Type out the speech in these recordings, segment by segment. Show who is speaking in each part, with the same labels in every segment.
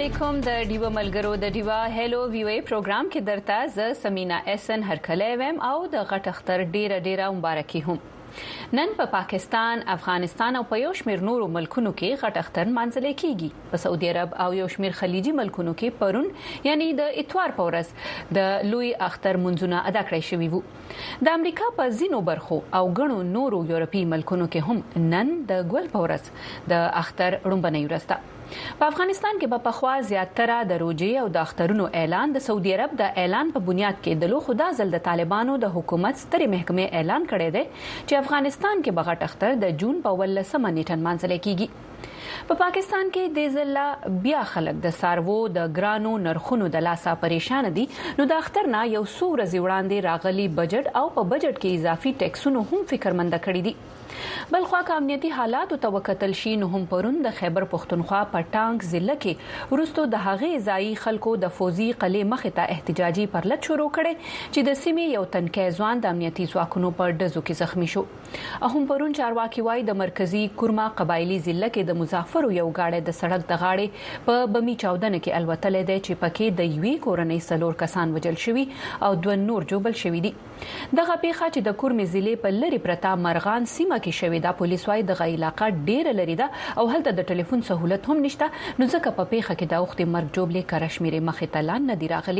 Speaker 1: علیکم د ډیوا ملګرو د ډیوا هلو ویو پروګرام کې درته ز سمینا اسن هرکلی ویم او د غټ اختر ډیره مبارکي هم نن په پاکستان، افغانستان او په یو شمېر نورو ملکونو کې غټ اختر منځل کېږي. په سعودي عرب او یو شمېر خلیجي ملکونو کې پرون یعنی د اتوار په ورځ د لوی اختر منځونه ادا کړی شوي وو. د امریکا په ځینو برخو او غنو نورو یورپی ملکونو کې هم نن د ګل په ورځ د اختر رومبنۍ ورځ ده. په افغانستان کې په خوا زیاتره د روجې او د اخترونو اعلان د سعودي عرب د اعلان په بنیاد کې د لو خدا زل د طالبانو د حکومت سترې محکمې اعلان کړی دی چې افغانستان کې بغټ اختر د جون په 18 نیټه منځل کېږي. په پاکستان کې د ځله بیا خلک د سارو د ګرانو نرخونو د لاسه پریشان دي، نو د اختر نه یو څو ورځې وړاندې راغلي بجټ او په بجټ کې اضافي ټیکسونو هم فکرمند کړی دي. بلخوا امنیتي حالات او توکتل شي نو هم پرون د خیبر پختونخوا په ټانک ضلع کې ورستو د هغې ځای خلکو د فوزي قلعه مخې ته احتجاجي پرلط شروع کړي چې د سیمې یو تنکي ځوان د امنیتي ځواکونو په ډزو کې زخمی شو. هم پرون چارواکي وای د مرکزی کورما قبایلی ضلع کې د مظافر یو گاډي د سړک د غاړې په بمی چاودنه کې الوتلې ده چې پکې د یوې کورنۍ سلور کسان وجل شوي او دوه نور جوبل شوي دي. دغه پیښه چې د کورمې ضلع په لری پرتا مرغان سیمه کې شوې ده، پولیس وايي دغه علاقه ډیره لري ده او هلته د ټلیفون سہولت هم نشته، نو ځکه په پیښه کې د وخت مرګ جوړلې کرشمیرې مخې ته لاندې نه دی راغلي.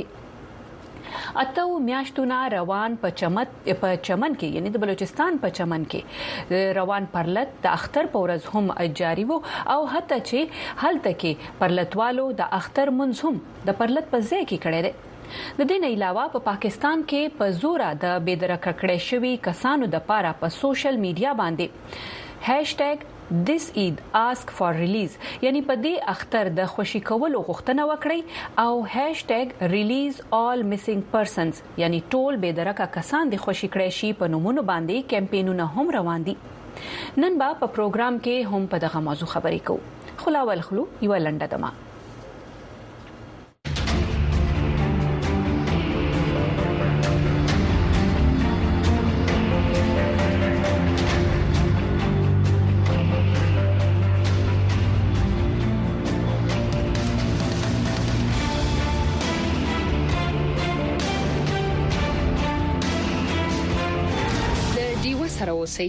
Speaker 1: اته میاشتونه روان په چمن کې یعنی د بلوچستان په چمن کې روان پرلط د اختر په ورځ هم جاری وو او حتی چې هلته کې پرلطوالو د اختر منځ هم د پرلط په ځای کې کړی دی. د دې نه علاوه په پاکستان کې په زوره د بېدرکه کړې شوي کسانو د پاره په سوشل میډیا باندې This Eid ask for release یعنی په دې اختر د خوشی کولو غوښتنه وکړي او #release all missing persons یعنی ټول بېدرکه کسان د خوشی کړې شي په نومونو باندې کمپاینونه هم روان دي. نن په پروګرام کې هم په دغه موضوع خبرې کوو. خلاول خلو یو لنډه دمه سره اوسئ.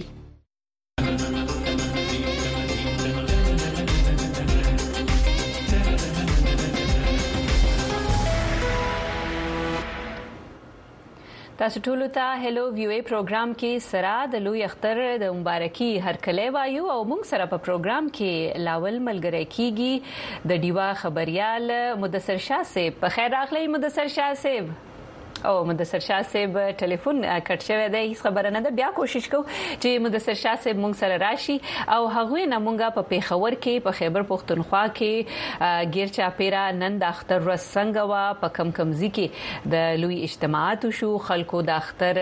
Speaker 1: تاسو ټول ته هلو ویو پروګرام کې سره د لوی اختر د مبارکي هرکلی وایو او موږ سره په پروګرام کې لاول ملګری کیږي د ډیوا خبريال مدثر شاه صاحب. په خیر راغلی مدثر شاه صاحب. او مدثر شاه صاحب ټلیفون کټ شوی دی، هیڅ خبره نه ده، بیا کوشش کوو چې مدثر شاه صاحب موږ سره راشي او هغه نه مونږه په پیښور کې په خیبر پختونخوا کې غیر چاپیرا نن د اختر ورځ څنګه وا په کم کې د لوی اجتماعات شو، خلکو د اختر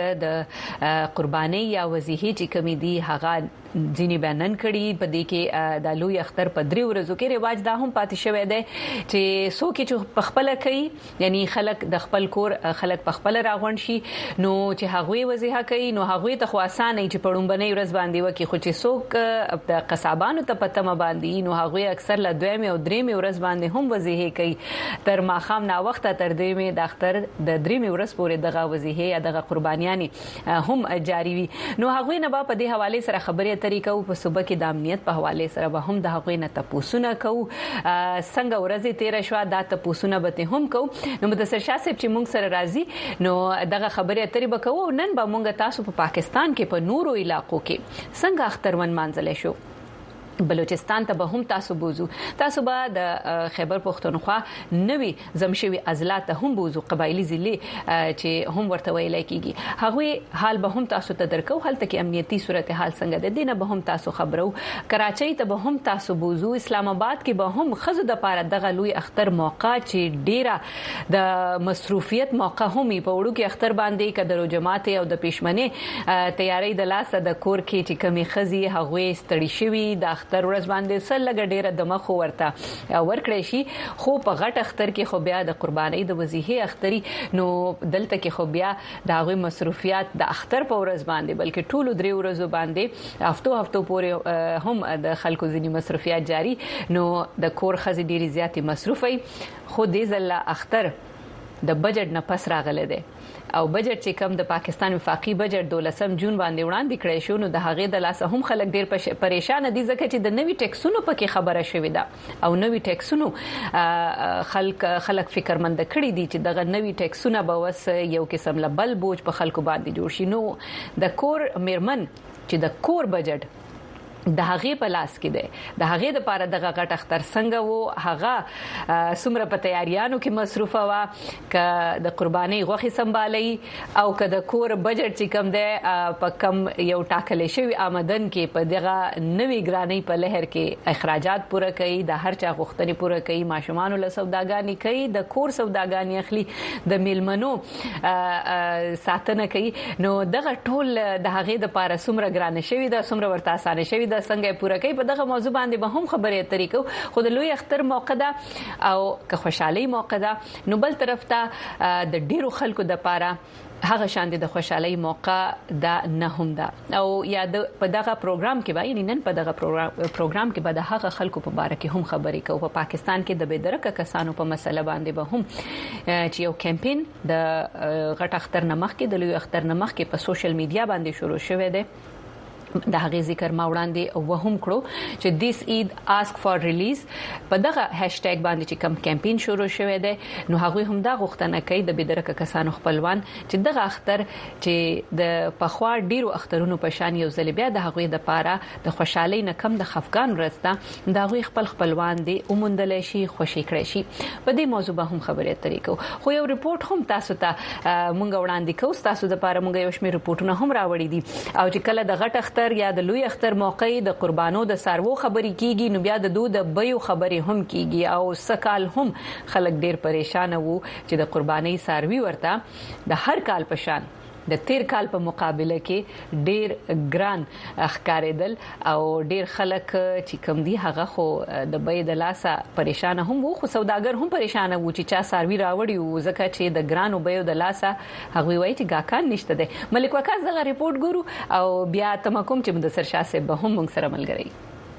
Speaker 1: د قرباني یا وزیهې چې کمی دي هغه ځینی بیان کړي. په دې کې د لوی اختر په 3 ورځو کې رواج دا هم پاتې شوی دی چې څوک چې په خپل کوي یعنی خلک د خپل کور خلک په خپل راغون شي، نو چې هغه وزیه کوي نو هغه ته خو اسانه چې پړومبنۍ ورځ باندې وکي، خو چې څوک د قصابانو ته پته ما باندې نو هغه اکثر له 2 او 3 ورځ باندې هم وزیه کوي تر ماخام نا وخت تر دې د اختر د 3 ورځ پورې دغه وزیه یا دغه قربانیانی هم جاری وي. نو هغه نه په دې حواله سره خبرې طریقو په صوبه کې د امنیت په حواله سره به هم د هغوی نه تاسو کوو څنګه ورځې تیر شو دا تاسو به هم کوو. نو مدثر شاه صاحب چې موږ سره راځي نو دغه خبرې اترې به کوو. نن به موږ تاسو په پاکستان کې په نورو علاقو کې څنګه اخترون منځل شو، بلوچستان ته به هم تاسو بوزو، تاسو به د خیبر پختونخوا نوي زمشوي اضلاع ته هم بوزو، قبایلی ضلع چې هم ورته ویل کېږي هغه حال به هم تاسو ته درکو. هلته کې امنیتي صورتحال څنګه ده دینه به هم تاسو خبرو. کراچۍ ته به هم تاسو بوزو، اسلام آباد کې به هم خزو د پاره دغه لوی اختر موقع چې ډیره د مصروفیت موقع هم په وړو کې اختر باندې کډرو جماعت او د پښمنه تیاری د لاسه د کور کې چې کمی خزي هغه ستړي شوي د اختر ورځ باندې سل ډیره د مخ ورته ورکړی شي خو په غټ اختر کې خو بیا د قربانۍ د وزیحه اختري نو دلته کې خو بیا د هغه مصروفیات د اختر په ورځ باندې بلکې ټول درې ورځو باندې هفتو پورې هم د خلکو ځینی مصروفیات جاری نو د کور خزي ډیری زیاتې مصروفي خو دې ځله اختر د بجټ نه پس راغله ده او بجټ چې کم د پاکستان وفاقي بجټ 12 جون باندې وړاندې کړی شو نو د هغې د لاسه هم خلک ډیر پریشان دي ځکه چې د نوي ټیکسونو پکې خبره شوې ده او نوي ټیکسونو خلک فکرمند کړي دي چې دغه نوي ټیکسونه به وس یو قسم له بل بوج په خلکو باندې جوړ شي نو د کور میرمن چې د کور بجټ د هغې په لاس کې ده د هغې لپاره دغه غټ اختر څنګه وو هغه سمره په تیاریانو کې مصروفه وا ک د قرباني غوخي سمبالي او ک د کور بجټ چې کم ده په کم یو ټاکل شوی آمدن کې په دغه نوي ګرانی په لهر کې اخراجات پوره کوي د هر چا غوښتنې پوره کوي ماشومان له سوداګانی کوي د کور سوداګانی اخلي د میلمنو ساتنه کوي نو دغه ټول د هغې لپاره سمره ګرانه شوی ده سمره ورته اسانه شوی ده څنګه پوره کوي په دغه موضوع باندې به هم خبرې اترې کوو خو د لوی اختر موقع ده او که خوشحالي موقع ده نو بل طرف ته د ډیرو خلکو د پاره هغه شان د خوشحالي موقع ده نه هم ده او یا په دغه پروګرام کې به یعنی نن په دغه پروګرام کې به د هغه خلکو په اړه کې هم خبرې کوو په پاکستان کې د بېدرکه کسانو په مسله باندې به هم چې یو کمپین د غټ اختر نمخ کې د لوی اختر نمخ کې په سوشل میډیا باندې شروع شوه دی د هغه ذکر ما وړاندې وهم کړو چې دیس اید اسک فار ریلیز په دغه هاشټیګ باندې چې کم کمپین شروع شوه دی نو هغه هم دا غوښتنه کوي د بېدرکه کسانو خپلوان چې دغه اختر چې د پخوا ډیرو اخترونو په شان یو ځل بیا د هغه د پاره د خوشحالي نه کم د خفقان ورسته د هغه خپلوان دي اومندل شي خوشی کړي شي په دې موضوع به هم خبرې اترې کوو خو یو ریپورت هم تاسو ته مونږ وړاندې کوو تاسو د پاره مونږ یو شمېر ریپورتونه هم راوړي دي او چې کله د غټ اختر یا د لوی اختر موقع د قربانو د سارو خبرې کیږي نو بیا د دوه د بیو خبرې هم کیږي او سکال هم خلک ډیر پریشان وو چې د قرباني ساروي ورته د هر کال په شان د تیر کال په مقابله کې ډیر ګران ښکارېدل او ډیر خلک چې کم دي هغه خو د بې د لاسه پریشان هم وو خو سوداګر هم پریشان وو چې چا ساروي راوړي وو ځکه چې د ګرانو بې د لاسه هغه وایي چې گاکان نشته دي ملک وکاس دغه ریپورت ګورو او بیا تمکم چې مدثر شاه صاحب به هم موږ سره ملګری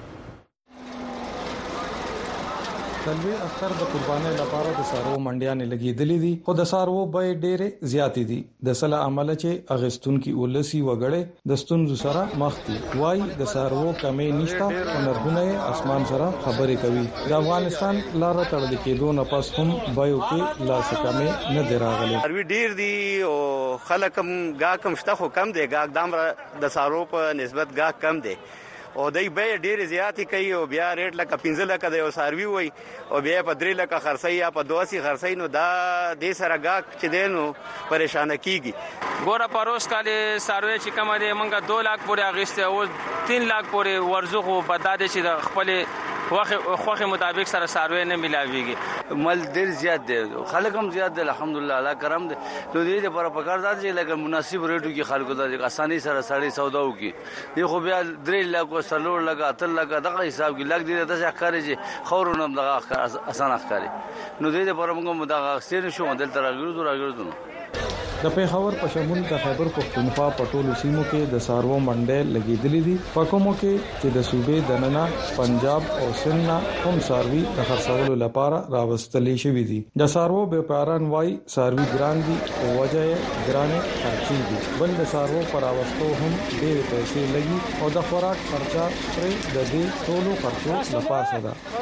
Speaker 2: تلوي اختر د قربانۍ لپاره د سارو منډیانې لګېدلې دي خو د سارو به ډېرې زیاتې دي د سلا عمل چې اغستون کی ولسی وګړې د ستونزو سره مخ دي وای د سارو کمې نشتا او نرخونه اسمان سره خبرې کوي د افغانستان لاره تړل کېدو نه پس هم بایو کې لاس کمې نه دراغلي
Speaker 3: سروي ډېر دي او خلک هم گاکم شته خو کم دي گاک دام د سارو په نسبت گاک کم دي او دای به ډیر زیاتی کوي او بیا ریټ لکه 15 لکه د یو ساروي وای او بیا په 3 لکه خرڅي یا په 82 خرڅي نو دا د سره گاک چې دینو پریشان کیږي
Speaker 4: ګوره پروس کالي ساروي چې کوم دی مونږه 2 لک پورې اغسته او 3 لک پورې ورزخو بداده چې د خپل خوخه مطابق سره ساروي نه ملاويږي
Speaker 5: مل ډیر زیات دي خلک هم زیات دي الحمدلله الله کرم دي نو دې لپاره پکار دي چې لکه مناسب ریټو کې خلکو د اساني سره سړی سودا وکي دی خو بیا 3 لک او سلور لګا تل لګا دغه حساب کې لګ دي د ښکاری چې خورونم دغه اسانه ښکاری نو دې لپاره موږ دغه سیر شو دلته راګرځو
Speaker 2: د پیښور په شمول د خیبر پښتونخوا په ټولو سیمو کې د سارو منډې لګېدلې دي په کومو کې چې د صوبې دننه پنجاب او سند هم ساروي د خرڅولو لپاره راوستلې شوې دي د سارو بیپاران وای ساروي ګران دي او وجه ګرانه خرچي دي بل د سارو پر راوستو هم ډېر پیسې لګي او د خوراک خرچه پر د دې ټولو خرچو لپاره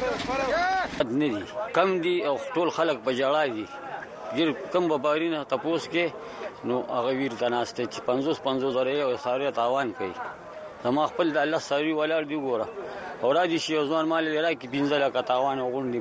Speaker 2: ده
Speaker 5: نه دي کم دي او ټول خلک بجړای دي ګر کم ببارینه تاسو کې نو هغه ویر تناسته چې 50 زره او ساره تاوان کوي زما خپل د الله ساری ولر دی ګوره او را دي شي ځوان مال لرا کې 15 لک تاوان غونډي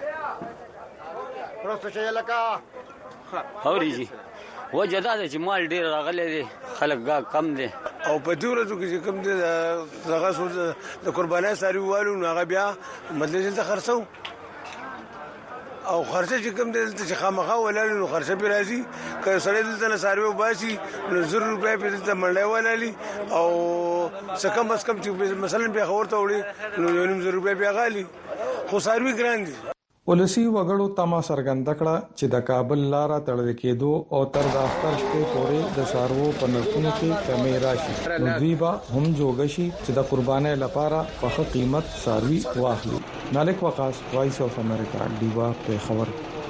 Speaker 5: ګوزي
Speaker 3: پروسه چې لکه
Speaker 5: اوريږي وجدا چې مال ډیر راغلي دي خلک کم دي
Speaker 6: او په دې ورځو کې کم دي دغه د قربانای ساری والو نو هغه بیا مدلل ته خرڅو او خرچه چې کوم دلته چې خامخا ولالي نو خرچه به راځي که سړی دلته نه سروي وباسي نو 100 روپیا په دلته منډه ولالي او څکم بس کم چې مثلا به خورته وړي نو 100 روپیا بیا غالي خو سروي ګران دي.
Speaker 2: ولسی وګړو تما سرګند کړه چې د کابل لارا تړل کېدو او تر د اختر شپې پورې د سارو په نرخونو کې کمی راشي نو دیبا هم جوړشي چې د قربانۍ لپاره په قیمت ساروي واخلي. مالک وقاص وایس اف امریکا دیوا په خبر.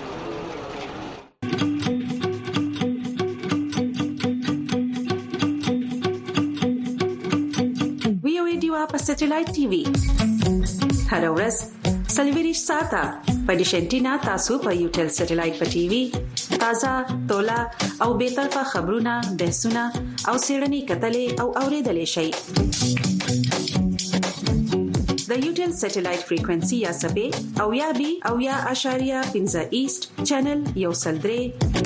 Speaker 7: وی او دیوا په سټلایټ ټي وي هر ورځ سلیویریش ساته په ډیشنټینا تاسو په یوټل سټلایټ په ټي وي تازه تولا او به طرفه خبرونه بحثونه او سیړنی کتلې او اوریدلې شي د یوټل سټلایټ فریکوئنسي یا سبې او یا بي او یا اشاریه 15 ایست چینل یو سلدري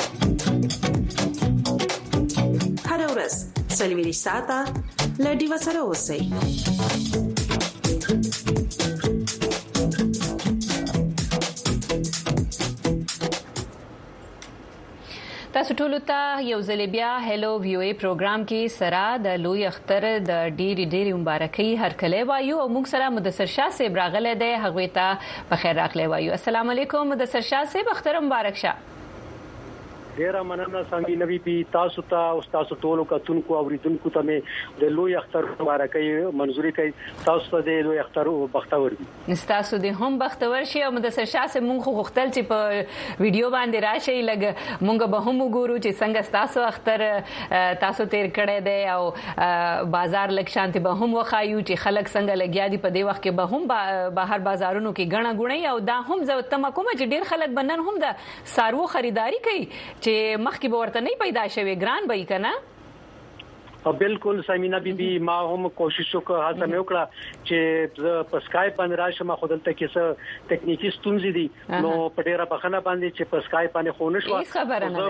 Speaker 7: هر ورځ سلیویریش ساته لډي وسره اوسئ.
Speaker 1: تاسو ټول ته یو ځل بیا هلو ویو ای پروګرام کې سره د لوی اختر د ډېری مبارکي هرکلی وایو او موږ سره مدثر شاه صاحب راغله دی هغه ته په خیر راغلی وایو. السلام علیکم مدثر شاه صاحب اختر مبارک شه.
Speaker 8: ډیره مننه سامي نبی پی تاسو ته او تاسو ټولو کتونکو او ریدونکو ته مې د لوی اختر مبارکي منزوري کوي. تاسو ته د لوی اختر او بختور وي.
Speaker 1: تاسو د هم بختور شي او مدثر شاه سه مونږ غوښتل چې په ویډیو باندې راشي لګ مونږ به هم وګورو چې څنګه تاسو اختر تاسو تیر کړی دی او بازار لک شانتي به هم وخایو چې خلک څنګه لګیا دي په دې وخت کې به هم بهر بازارونو کې غڼه غونې او دا هم زه تم کوم چې ډیر خلک بنن هم د سارو خریداري کوي چې مخکې به ورته نه پیدا شوی ګران به کنه.
Speaker 8: بالکل سامینا بیبي ما هم کوشش وکړه هڅه مې وکړه چې په سکایپ باندې راشم خودلته کې څه ټکنیکی ستونزې دي نو په ډیره بخنه باندې چې په سکایپ باندې خونه شو
Speaker 1: خبره نه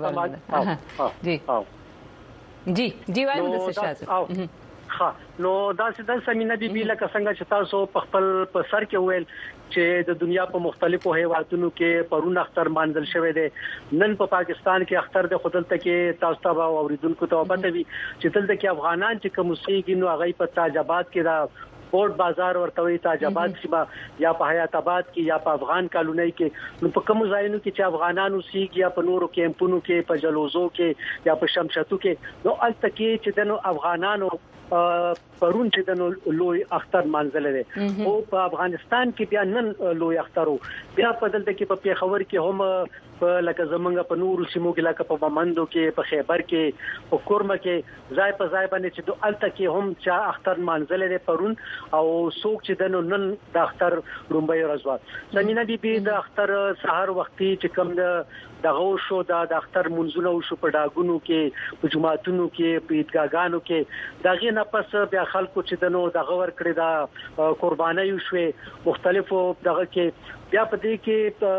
Speaker 1: جی وایو د څه
Speaker 8: ها نو دا څه سامینا بیبي لکه څنګه چې تاسو په خپل په سر کې ویل چې د دنیا په مختلفو هیوادونو کې پرون اختر مانځل شوی دی. نن په پاکستان کې اختر د خودلته کې تاسو ته اوریدونکو ته وبته وي چې دلته کې افغانان چې کوم موسیقي نو هغه په تاجاباد کې دا پورت بازار ورته وي تاجاباد شبا یا په حیات آباد کې یا په افغان کالونی کې نو په کوم ځایونو کې چې افغانانو سیګ یا په نورو کیمپونو کې په جلوزو کې یا په شمشتو کې نو الته کې چې د افغانانو پرون چې د لوی اختر مانځل دي او په افغانستان کې بیا نن لوی اخترو بیا په دلته کې په پیښور کې هم په لکه زمونږ په نورو سیمو کې لکه په ممندو کې په خیبر کې په کورمه کې ځای په ځای باندې چې د الته کې هم چا اختر مانځل دي پرون او څوک چې د نن د اختر رومبای ورځ زمينه بي د اختر سحر وختي چې کوم دغه شو د اختر منځونه شو په ډاګونو کې په جمعاتونو کې په عیدګاګانو کې دغه نه پس بیا خلکو چې دنو دغه ور کړی دا قرباني شوې مختلفو دغه کې بیا په دې کې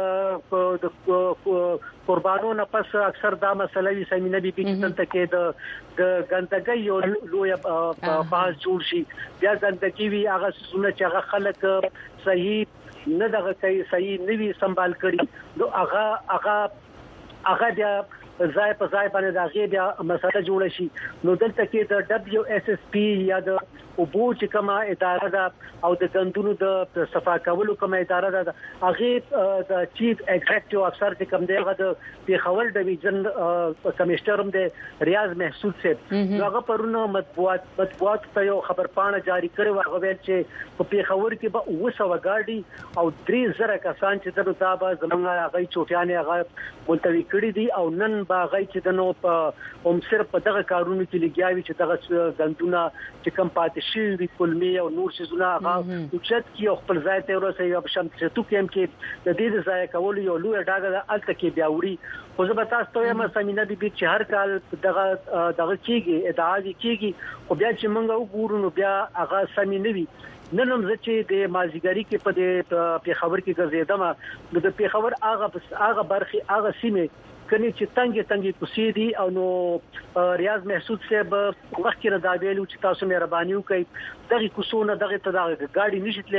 Speaker 8: قربانو نه پس اکثر دا مسله وی سمینه بي چې تل کې د ګندګي یو لوی باز جوړ شي بیا ګندګي وی هغه سونه چې هغه خلک صحیح نه دغه کوي صحیح نوي سنبال کړي نو هغه بیا ځای په ځای باندې دا غي بیا مسله جوړ شي نو دلته کې د WSSP یا د اوبو چې کومه اداره ده او د غندونو د صفا کولو کومه اداره ده هغه د چیف ایگزیکټیو افسر چې کوم دی هغه د پیښور ډیویژن کمشنر هم دی ریاض محسود صاحب هغه پرونه مطبوعات ته یو خبر پاڼه جاری کړو هغه ویل چې په پیښور کې به 200 گاډي او 3000 کسان چې د تابع زمونږ هغه چوټیانه هغه ملتوي کړی دي او نن با غي چې د نو په هم صرف په دغه کارونو کې لګیاوي چې دغه غندونه چې کم پاتې شي وي کلمي او نور څه زونه هغه چې کې خپل ځای ته ورسې یو شم چې تو کې کې د دې ځای کول یو لوی ډاګه الته کې بیا وړي خو زه به تاسو ته یم سمینه بي چې هر کال دغه کېږي ادعا کېږي خو بیا چې موږ وګورو نو بیا هغه سمینه وي نن هم چې د مازیګری کې په پیښور کې ګرځیدم نو د پیښور هغه برخي هغه سیمه کني چې تنګي کوسي دي او نو ریاض محسود صاحب وخت کې دا ویلو چې تاسو مهرباني وکړئ دغه کوسونه دغه ته دغه گاډي نشیتله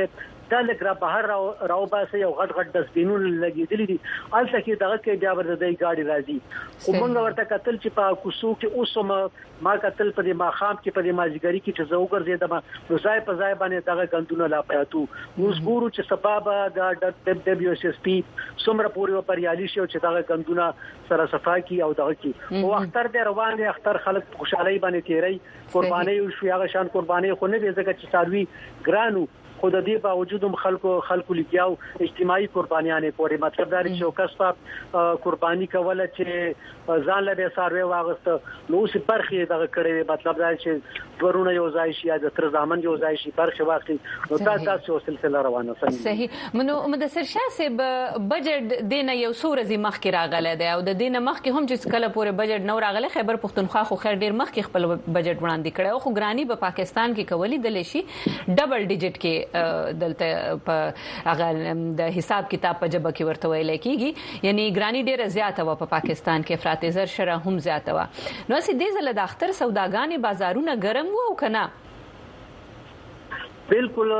Speaker 8: دا لګرا بهر راو باسي یو غټ دسبینون لګیدلې دي الته کې دغه کې بیا ورته گاډي راځي خو موږ ورته قتل چې په کوسو کې اوسم ما قتل په ما خام کې په مازیګری کې چې زوګر زیاده نو ځای په ځای باندې دغه غندونه لا پاتو موږ ګورو چې سبب د WSSP څومره پورې پریالي شي چې دغه غندونه سره صفا کی او دغه کی او اختر د روان دي اختر خلک خوشحالي باندې تیری قرباني او شو هغه شان قرباني خو نه دي ځکه چې ساروي ګرانو خود دې باوجود هم خلکو لګیاو اجتماعي قربانيانه پورې مطلب دا چې کس په قرباني کوله چې ځان له به ساروي واغست نو سي برخه دغه کړي مطلب دا چې ورونه یو ځای شي د تر ځامن یو ځای شي برخه واخلي نو تاسو سلسله روانه
Speaker 1: صحیح منو مدثر شاه صاحب بجټ دینه یو سورزي مخ کې راغله ده او د دینه مخ کې هم چې کله پورې بجټ نو راغله خیبر پختونخوا خو خیر ډیر مخ کې خپل بجټ وړاندې کړي او خو ګرانی په پاکستان کې کولی دلې شي ډبل ډیجټ کې دلته په هغه د حساب کتاب په جبه کې ورته ویل کېږي یعنی ګرانی ډیره زیاته و په پاکستان کې افراط زر شره هم زیاته و نو سې دې زله د اختر سوداګانې بازارونه ګرم وو کنه
Speaker 8: بالکل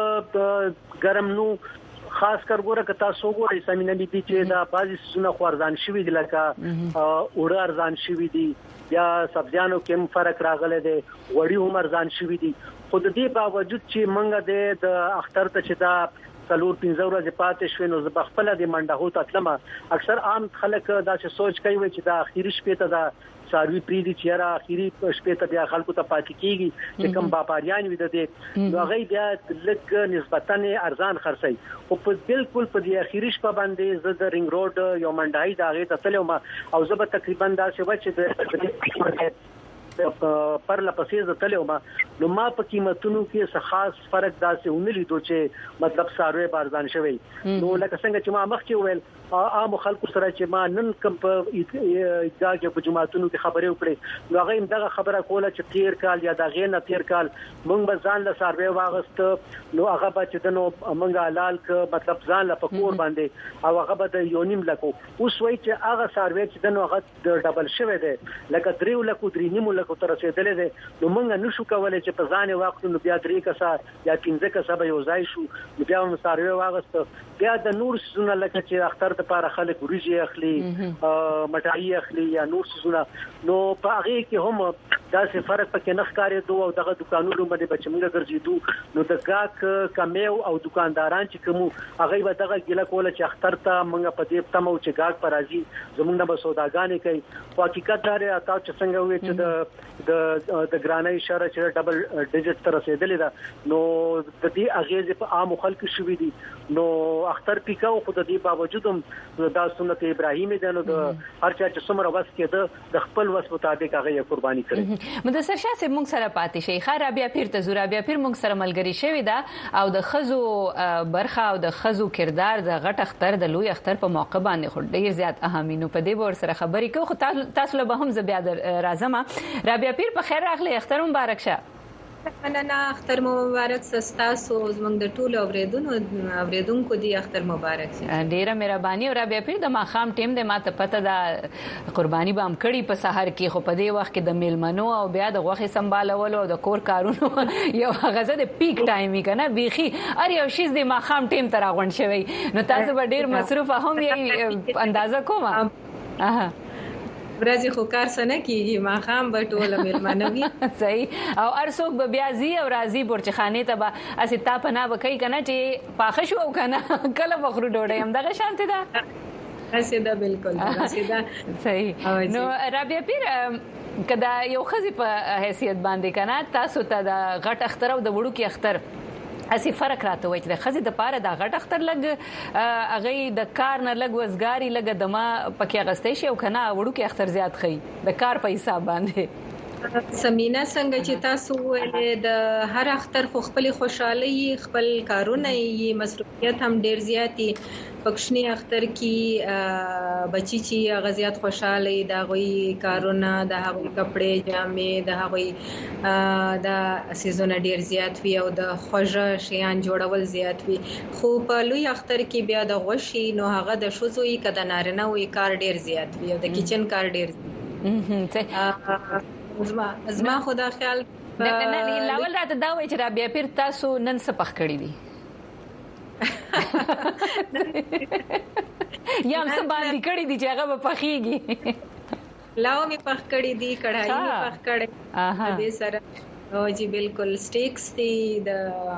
Speaker 8: ګرم نو خاص کر ګوره که تاسو ګورئ سمینه دي چې دا بازي سونه خوارزان شوی دي لکه اور ارزان شوی دي یا سبزیانو کې فرق راغله دي وړي هم ارزان شوی دي خود دې باوجود چې منګه د اختر ته چې دا څلور 15 ورځې پاتې شوې نو زه خپل د منډه هوت اتلمه اکثر عام خلک دا چې سوچ کوي چې دا اخیری شپه ته دا ساروي پریدي چیرې اخیری شپه ته بیا خلکو ته پاتې کیږي چې کوم باپاریان وي د دې نو هغه بیا لږ نسبتاً ارزان خرڅي او په بالکل په دې اخیری شپه باندې زه د رینګ روډ یو منډای دا غي ته تلم او زه به تقریبا دا چې د پر لپسې ز تلو ما نو ما په قیمتونو کې څه خاص فرق داسې ونلی دوه چې مطلب ساروي بارزان شوی نو لکه څنګه چې ما مخکې ویل عام خلکو سره چې ما نن کوم په ادعا په جماعتونو کې خبرې وکړې نو هغه دغه خبره کوله چې تیر کال یا دغه نه تیر کال مونږ به ځان له ساروي واغست نو هغه به چې دنو مونږه حلال ک مطلب ځان له پکور باندې او هغه به د یونیم لکو اوس وای چې هغه ساروي چې دنو هغه ډبل شوی دی لکه 3 لکو 3 نیمو لکو تر رسیدلې دي نو مونږ نشو کولای چې په ځان وخت نو بیا 3 کسا یا 15 کسا به یو ځای شو نو بیا هم ساروي واغست بیا د نور سونه لکه چې اختر د لپاره خلک وريجي اخلي مټای اخلي یا نور سونه نو په هغه کې هم داسې فرق پکې نه ښکارې دوه او دغه دکانونو باندې بچمنګ ګرځېدو نو د گاک کمیو او دکانداران چې کوم هغه به دغه ګله کوله چې اختر ته موږ په دې تمو چې گاک پر راځي زموږ نه به سوداګانې کوي او حقیقت دا دی تاسو چې څنګه وې چې د ګرانۍ اشاره چې ډبل ډیجټ تر رسیدلې ده نو د دې اغیزه په عام خلکو شوې دي نو اختر پیکاو خو د دې باوجود هم دا سنت ابراهیمي ده نو د هر چا چې څومره وس کې د خپل وس مطابق هغه قرباني کړي
Speaker 1: مدثر شاه صاحب موږ سره پاتې شي خیر بیا پیر ته زورا بیا پیر موږ سره ملګری شوی دا او د خزو برخه او د خزو کردار د غټ اختر د لوی اختر په موقع باندې خو ډیر زیات اهمینو په دې ور سره خبرې کوي خو تاسو له به هم ز بیا راځم رابیا پیر په خیر راغلی اختر مبارک شه
Speaker 9: مننه اختر مبارک سستاسو زمونږ د ټولو اوریدونکو دی اختر مبارک شه
Speaker 1: ډیره مهرباني او رابیا پیر د ماخام ټیم د ماته پته دا قرباني به هم کړی په سحر کې خو په دې وخت کې د میلمنو او بیا د غوخي سمبالولو او د کور کارونو یو غزه د پیک ټایم کنه بیخي ار یو شیز د ماخام ټیم تر غونډ شوی نو تاسو به ډیر مصروف هم یې اندازه کومه
Speaker 9: ورځي خو کار سره کیږي ما خام به ټوله ملمنوي
Speaker 1: صحیح او ارڅوک به بیا زی او راضی برچخانه ته به اسی تا پنا وکي کنه چې پاخه شو او کنه کله بخرو ډوډۍ هم دغه شانته ده
Speaker 9: اسیدا بالکل اسیدا
Speaker 1: صحیح نو رابیا پیر کدا یو خزي په حیثیت باندې کنه تاسو ته د غټ اختر او د وړو کې اختر اسی فرق راته وای چې د خزي د پاره د غټ اختر لګ اغه د کار نه لګ وزګاری لګ دما پکې غستې شي او کنه وړو کې اختر زیات خي د کار په حساب باندې
Speaker 9: سمینا څنګه چې تاسو ولې د هر اختر خو خپل خوشحالي خپل کارونه یې مصروفیت هم ډیر زیاتی پښنی اختر کې بچی چې غزيات خوشاله دا غوي کارونه د هغوی کپڑے جامې د هغوی د سيزون ډیر زیات وی او د خوږه شیان جوړول زیات وی خو په لوی اختر کې بیا د غوشي نو هغه د شوزوي کده نارنه وی کار ډیر زیات وی او د کچن کار ډیر زما خدا خیال
Speaker 1: نه لاول راته دا وای چې رابیا پیر تاسو نن څه پخ کړی دي یا هم څه باندې کړی دي چې هغه به پخېږي
Speaker 9: لاو می پخ کړی دي کڑھائی می پخ کړی دې سره او جی بالکل سټیکس دي د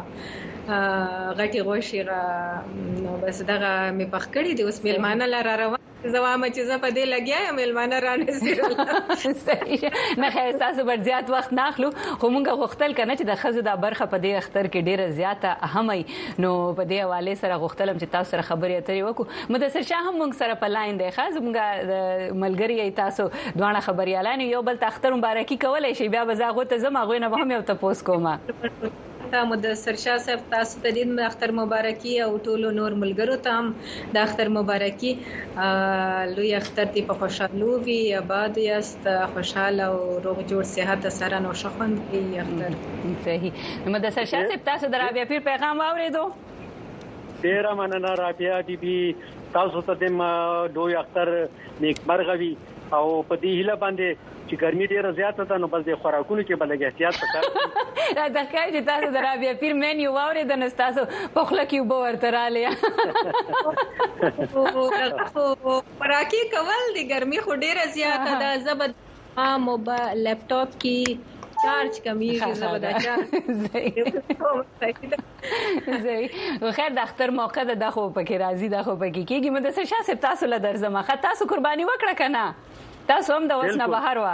Speaker 9: غټي غوښه نو بس دغه می پخ کړی دي اوس میلمانه لاره روان زوامه چې زه په دې لګیا یم میلمانه رانه
Speaker 1: صحیح نه احساس ور زیات وخت ناخلو خو مونږ غوښتل کنه چې د خزو د برخه په دې اختر کې ډیره زیاته اهمي نو په دې حواله سره غوښتلم چې تاسو سره خبرې اترې وکړو مدثر شاه هم مونږ سره په لاین دی خاص مونږ ملګری تاسو دوه خبريالان یو بل تختر مبارکي کولای شي بیا بزاغه ته زما غوینه به هم یو تاسو کومه
Speaker 9: مدثر شاه صاحب تاسو ته د اختر مبارکي او ټول نور ملګرو ته هم د اختر مبارکي لوی اختر دی په خوشحالو وي آباد یاست خوشاله او روغ جوړ صحت سره نو شخوند کی اختر
Speaker 1: صحیح مدثر شاه صاحب تاسو د رابعه پیر پیغام اوریدو
Speaker 8: ډیر مننه رابعه بیبي تاسو ته د دوی اختر نیکمرغوي او په دې هله باندې چې ګرمي ډیره زیاته ده نو بس د خوراکونو کې بلګ احتیاط وکړئ
Speaker 1: دا ښکاري چې تاسو د رابعه پیر مینیو واورید نو تاسو په خله کې وبو ورته رااله
Speaker 9: خوراکي کول د ګرمي خو ډیره زیاته ده زبد موبایل لپټاپ کې چارج کمیږي زبدا چارج
Speaker 1: زي خیر د اختر موقع ده خو پکې راځي ده خو پکې کېږي مدثر شاه صاحب تاسو له درځم خه تاسو قرباني وکړه کنه تاسو هم د وسنه بهر وا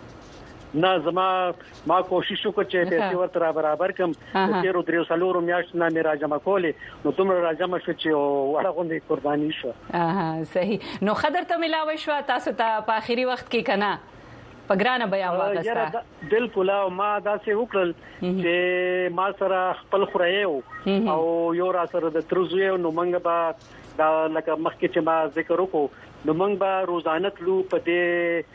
Speaker 8: نه ما کوشش وکړ چې پیسې ورته برابر کم چې درو سالورو میاشت نه می راجمه کولې نو دومره راجمه شو چې وړه غوندې قرباني شو
Speaker 1: صحیح نو خدر ته ملاوي شو تاسو ته په اخیری وخت کې کنه پګرانه بیا واغسته
Speaker 8: بالکل ما دا څه وکړل چې ما سره خپل خورایو او یو را سره د ترزوی نو منګ با دا لکه مخکې چې ما ذکر وکړو نو منګ با روزانه تلو په دې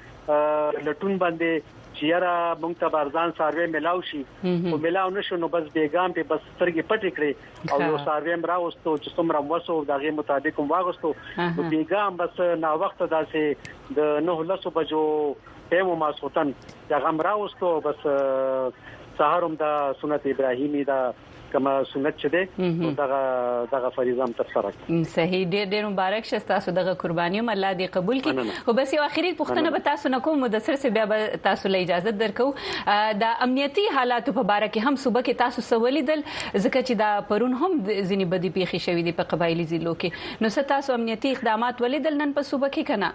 Speaker 8: لټون باندې چیرې مونږ ته بارزان سروې ملاو شي او ملاو نشو نو بس بیګام په بس سترګې پټې کړې او یو سروې مراوستو چې څومره وسو دغه مطابق واغستو او بیګام بس نا وخت داسې د 9:00 بجو ټیم ما سوتن دغه مراوستو بس سحرم د سنت ابراهیمی دا کما سنت چده دغه فریضه هم تر سره
Speaker 1: صحیح ډېر مبارک شه تاسو دغه قرباني هم الله دې قبول کړي خو بس یو اخیری پوښتنه به تاسو نه کوم مدثر سے بیا تاسو له اجازه درکو د امنیتي حالاتو په اړه کې هم صوبه کې تاسو سوالیدل ځکه چې دا پرون هم ځینی بدی پیښې شوې دي په قبایلی ضلعو کې نو تاسو امنیتي اقدامات ولیدل نن په صوبه کې کنه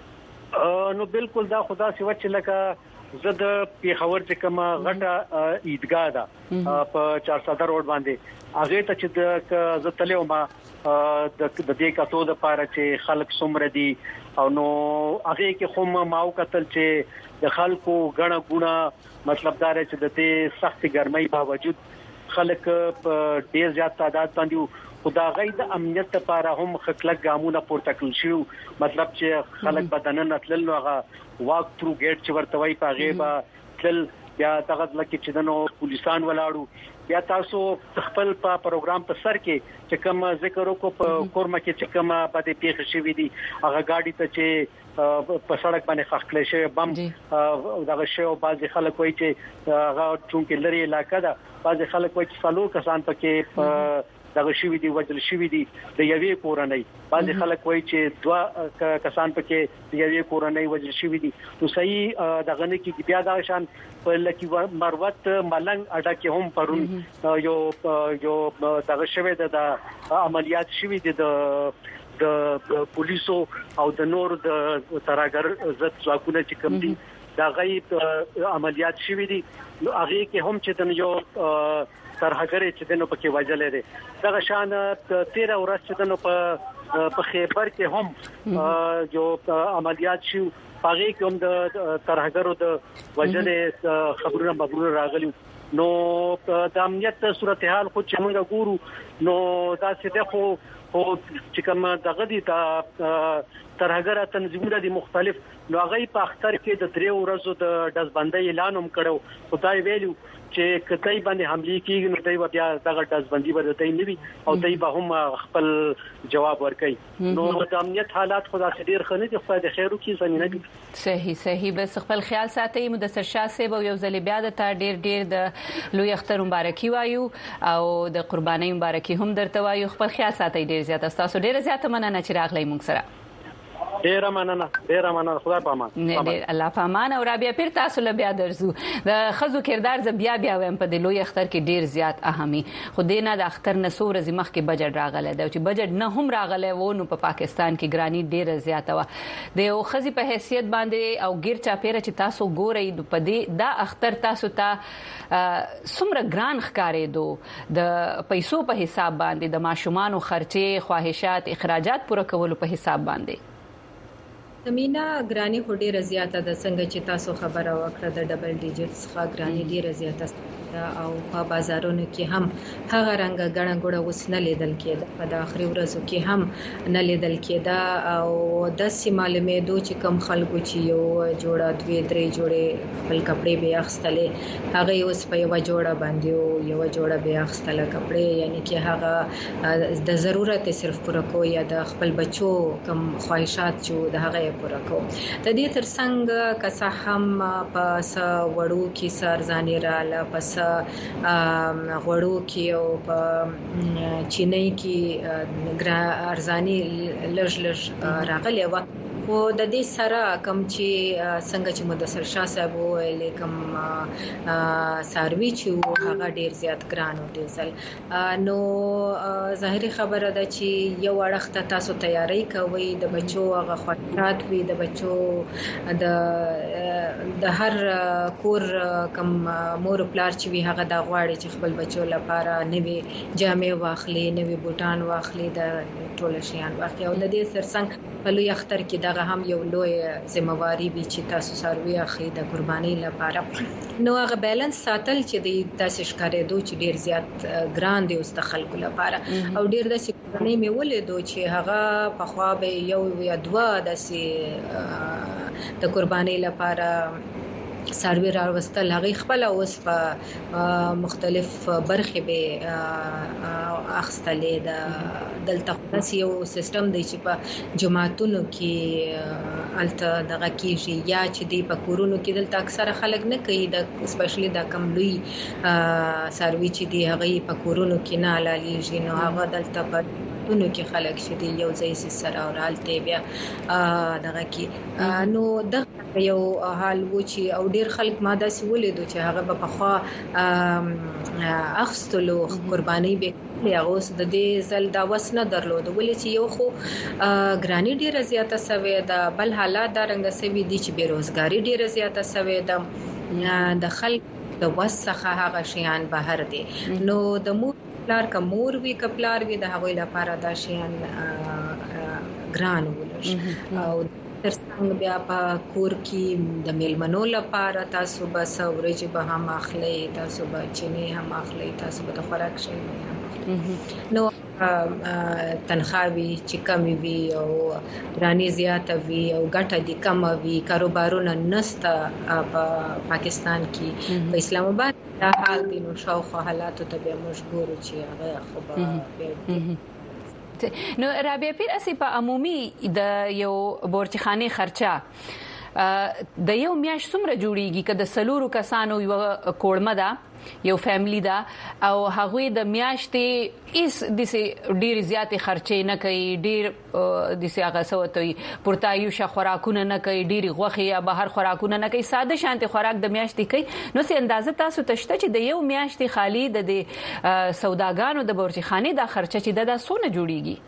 Speaker 8: نو بالکل دا خدا سی وچ لکه زد پیښور چې کومه غټه عیدګاه ده په 400 روډ باندې هغه ته چې د تلو ما د دې کاتو د پاره چې خلک څومره دي او نو هغه کې خو ماو قتل چې د خلکو غڼه ګونه مطلب دا چې د دې سخت ګرمۍ باوجود خلک په ډیر زیات تعداد باندې خدا غي د امنیت لپاره هم خلک ګامونه پورته کړل شو مطلب چې خلک بدنن اتلل نوغه واک تھرو گیټ چې ورته وای پاغه با تل بیا دغه لکه چې دنو پولیسان ولاړو بیا تاسو خپل په پروګرام په سر کې چې کوم ذکر وکړو په کورمه کې چې کوم باندې پیښ شوې دي هغه گاډي ته چې په سړک باندې خخلې شوی بم دغه شی او بعض خلک وایي چې هغه چونکې لري علاقہ ده بعض خلک وایي چې څلور کسان پکې دغه شوی دی وجل شوی دی د یوې کورنۍ بعض خلک وایي چې دوا کسان پکې د یوې کورنۍ وجل شوی دی نو صحیح دغه نه کې بیا دا شان په لکی مروت ملنګ اډا کې هم پرون یو دغه شوی د عملیات شوی دی د پولیسو او د نور د تراګر عزت ځواکونه چې کوم دي دا غیب عملیات شوی دي نو هغه کې هم چې د یو ترهګری چې دنو پکې وجلې دي دا شان 13 ورځ چې دنو په خیبر کې هم جو عملیات شو هغه کوم د ترهګرو د وجلې خبرونه راغلي نو د امنیت صورتحال خو چې موږ ګورو نو دا څه خو چې کوم دغه دي ترهګر تنظیمونه دي مختلف نو هغه په اختر کې د 3 ورځو د دزبندۍ اعلان هم کړو خدای ویلو چې کتای باندې حمله کیږي نو دوی بیا دغه داسبندي ورته نه وي او دوی به هم خپل جواب ورکړي نو د امنیت حالات خدا ډیر خنه دي خدای د خیرو کې زمينه دي.
Speaker 1: صحیح بس خپل خیال ساتي. مدثر شاه صاحب یو ځل بیا د تا ډیر د لوی اختر مبارکي وایو او د قرباني مبارکي هم درته وایو. خپل خیال ساتي. ډیر زیات تاسو ډیر زیات مننه چې راغلی موږ سره.
Speaker 8: ډیر مننه خدای په امان.
Speaker 1: ډیر الله په امان. او رابعه پیر تاسو له بیا درځو د خزو کردار ز بیا ویم په د لوی اختر کې ډیر زیات اهمي خو دینه د اختر نسو ورځې مخ کې بجټ راغله دا چې بجټ نه هم راغله و نو په پاکستان کې ګرانی ډیر زیات و د یو خزي په حیثیت باندې او غیر چا پیره چې تاسو ګورئ په دې دا اختر تاسو ته څومره ګران ښکارې دو د پیسو په حساب باندې د ماشومان خرچې خواهشات اخراجات پوره کولو په حساب باندې.
Speaker 9: زمينه ګرانی هډې رضایت د څنګه چې تاسو خبره وکړه د ډبل ډیجټس ښه ګرانی ډیره زیاته او په بازارونو کې هم هغه رنګ غړ غړ وس نه لیدل کېده په د اخري ورځو کې هم نه لیدل کېده او د سیمالمه دوه چې کم خلکو چې یو جوړه دوه درې جوړې خپل کپڑے به اخستلې هغه اوس په یو جوړه باندې او یو جوړه به اخستله کپڑے یعنی چې هغه د ضرورت صرف پوره کو یا د خپل بچو کم خواهشات چې د هغه پوره کو. د دې ترڅنګ که هم پس وړو کې سرزاني رااله پس غوړو کې او په چینای کې ارزانی لږ راغلی و خو د دې سره کم چې څنګه چې مدثر شاه صاحب ویل کم ساروي چې هغه ډیر زیات ګران او ډیزل نو ظاهري خبره ده چې یو اړخ ته تاسو تیاری کوي د بچو هغه خواهشات وي د بچو د هر کور کم مور پلار چې وی هغه د غواړي چې خپل بچو لپاره نوي جامې واخلي نوي بوټان واخلي د ټول شیان واخلي او د دې ترڅنګ په لوی اختر کې دا هم یو لوی ذمہواری وی چې تاسو سروي اخی د قرباني لپاره نو هغه بیلانس ساتل چې د تاسو ښکارې دوه چې ډیر زیات ګران دی او خلکو لپاره او ډیر د سکرنی می ولیدو چې هغه په خوا به یو یا دوه د قرباني لپاره سروي راوستل هغه خپل اوس په مختلف برخې به اخستلې د دلته خاص یو سیستم دی چې په جماعتونو کې الته دغه کیږي یا چې دی په کورونو کې دلته اکثره خلک نه کوي د سپیشلی د کم لوی سروي چې دی هغه په کورونو کې نه لالیږي نو هغه دلته په نو کې خلک شدي یو ځای سره اورالته بیا دغه کې نو دغه یو حال و چې او ډیر خلک ماده سی ولیدو چې هغه په خوا اخستلو قرباني به یا اوس د دې زل دا وسنه درلود ولې چې یو خو ګرانی ډیره زیاته سوي د بل حالات دا رنګ سوي دي چې بیروزګاری ډیره زیاته سوي د خلک د وسخه هغه شیان بهر دي نو د پلار کا مور وی کپلار وی د هغوی لپاره دا شیان ګران ولش او ترڅنګ بیا په کور کې د میلمنو لپاره تاسو به سورج به هم اخلي تاسو به چینه هم اخلي تاسو به خوراک شي نو تنخواهي چې کمی وي او رانی زیاته وي او ګټه دي کم وي کاروبارونه نسته په پاکستان کې په اسلام آباد دا حال دي نو شاوخوا حالاتو ته به مجبور چې هغه خو
Speaker 1: نو رابعه پیر اسی په عمومي د یو بورچخانه خرچه د یو میاش څومره جوړیږي کده سلورو کسانو یو کوړمه ده یو فیملی ده او هغه د میاشتې اس د ډیر زیاتې خرچې نه کوي ډیر د سیاغه سوتوي پورتایو ش خوراکونه نه کوي ډیر غوخي یا بهر خوراکونه نه کوي ساده شانتي خوراک د میاشتې کوي نو سي اندازه تاسو تشته چې د یو میاشتې خالی د سوداګانو د بورچخانه د خرچه چې د سونه جوړیږي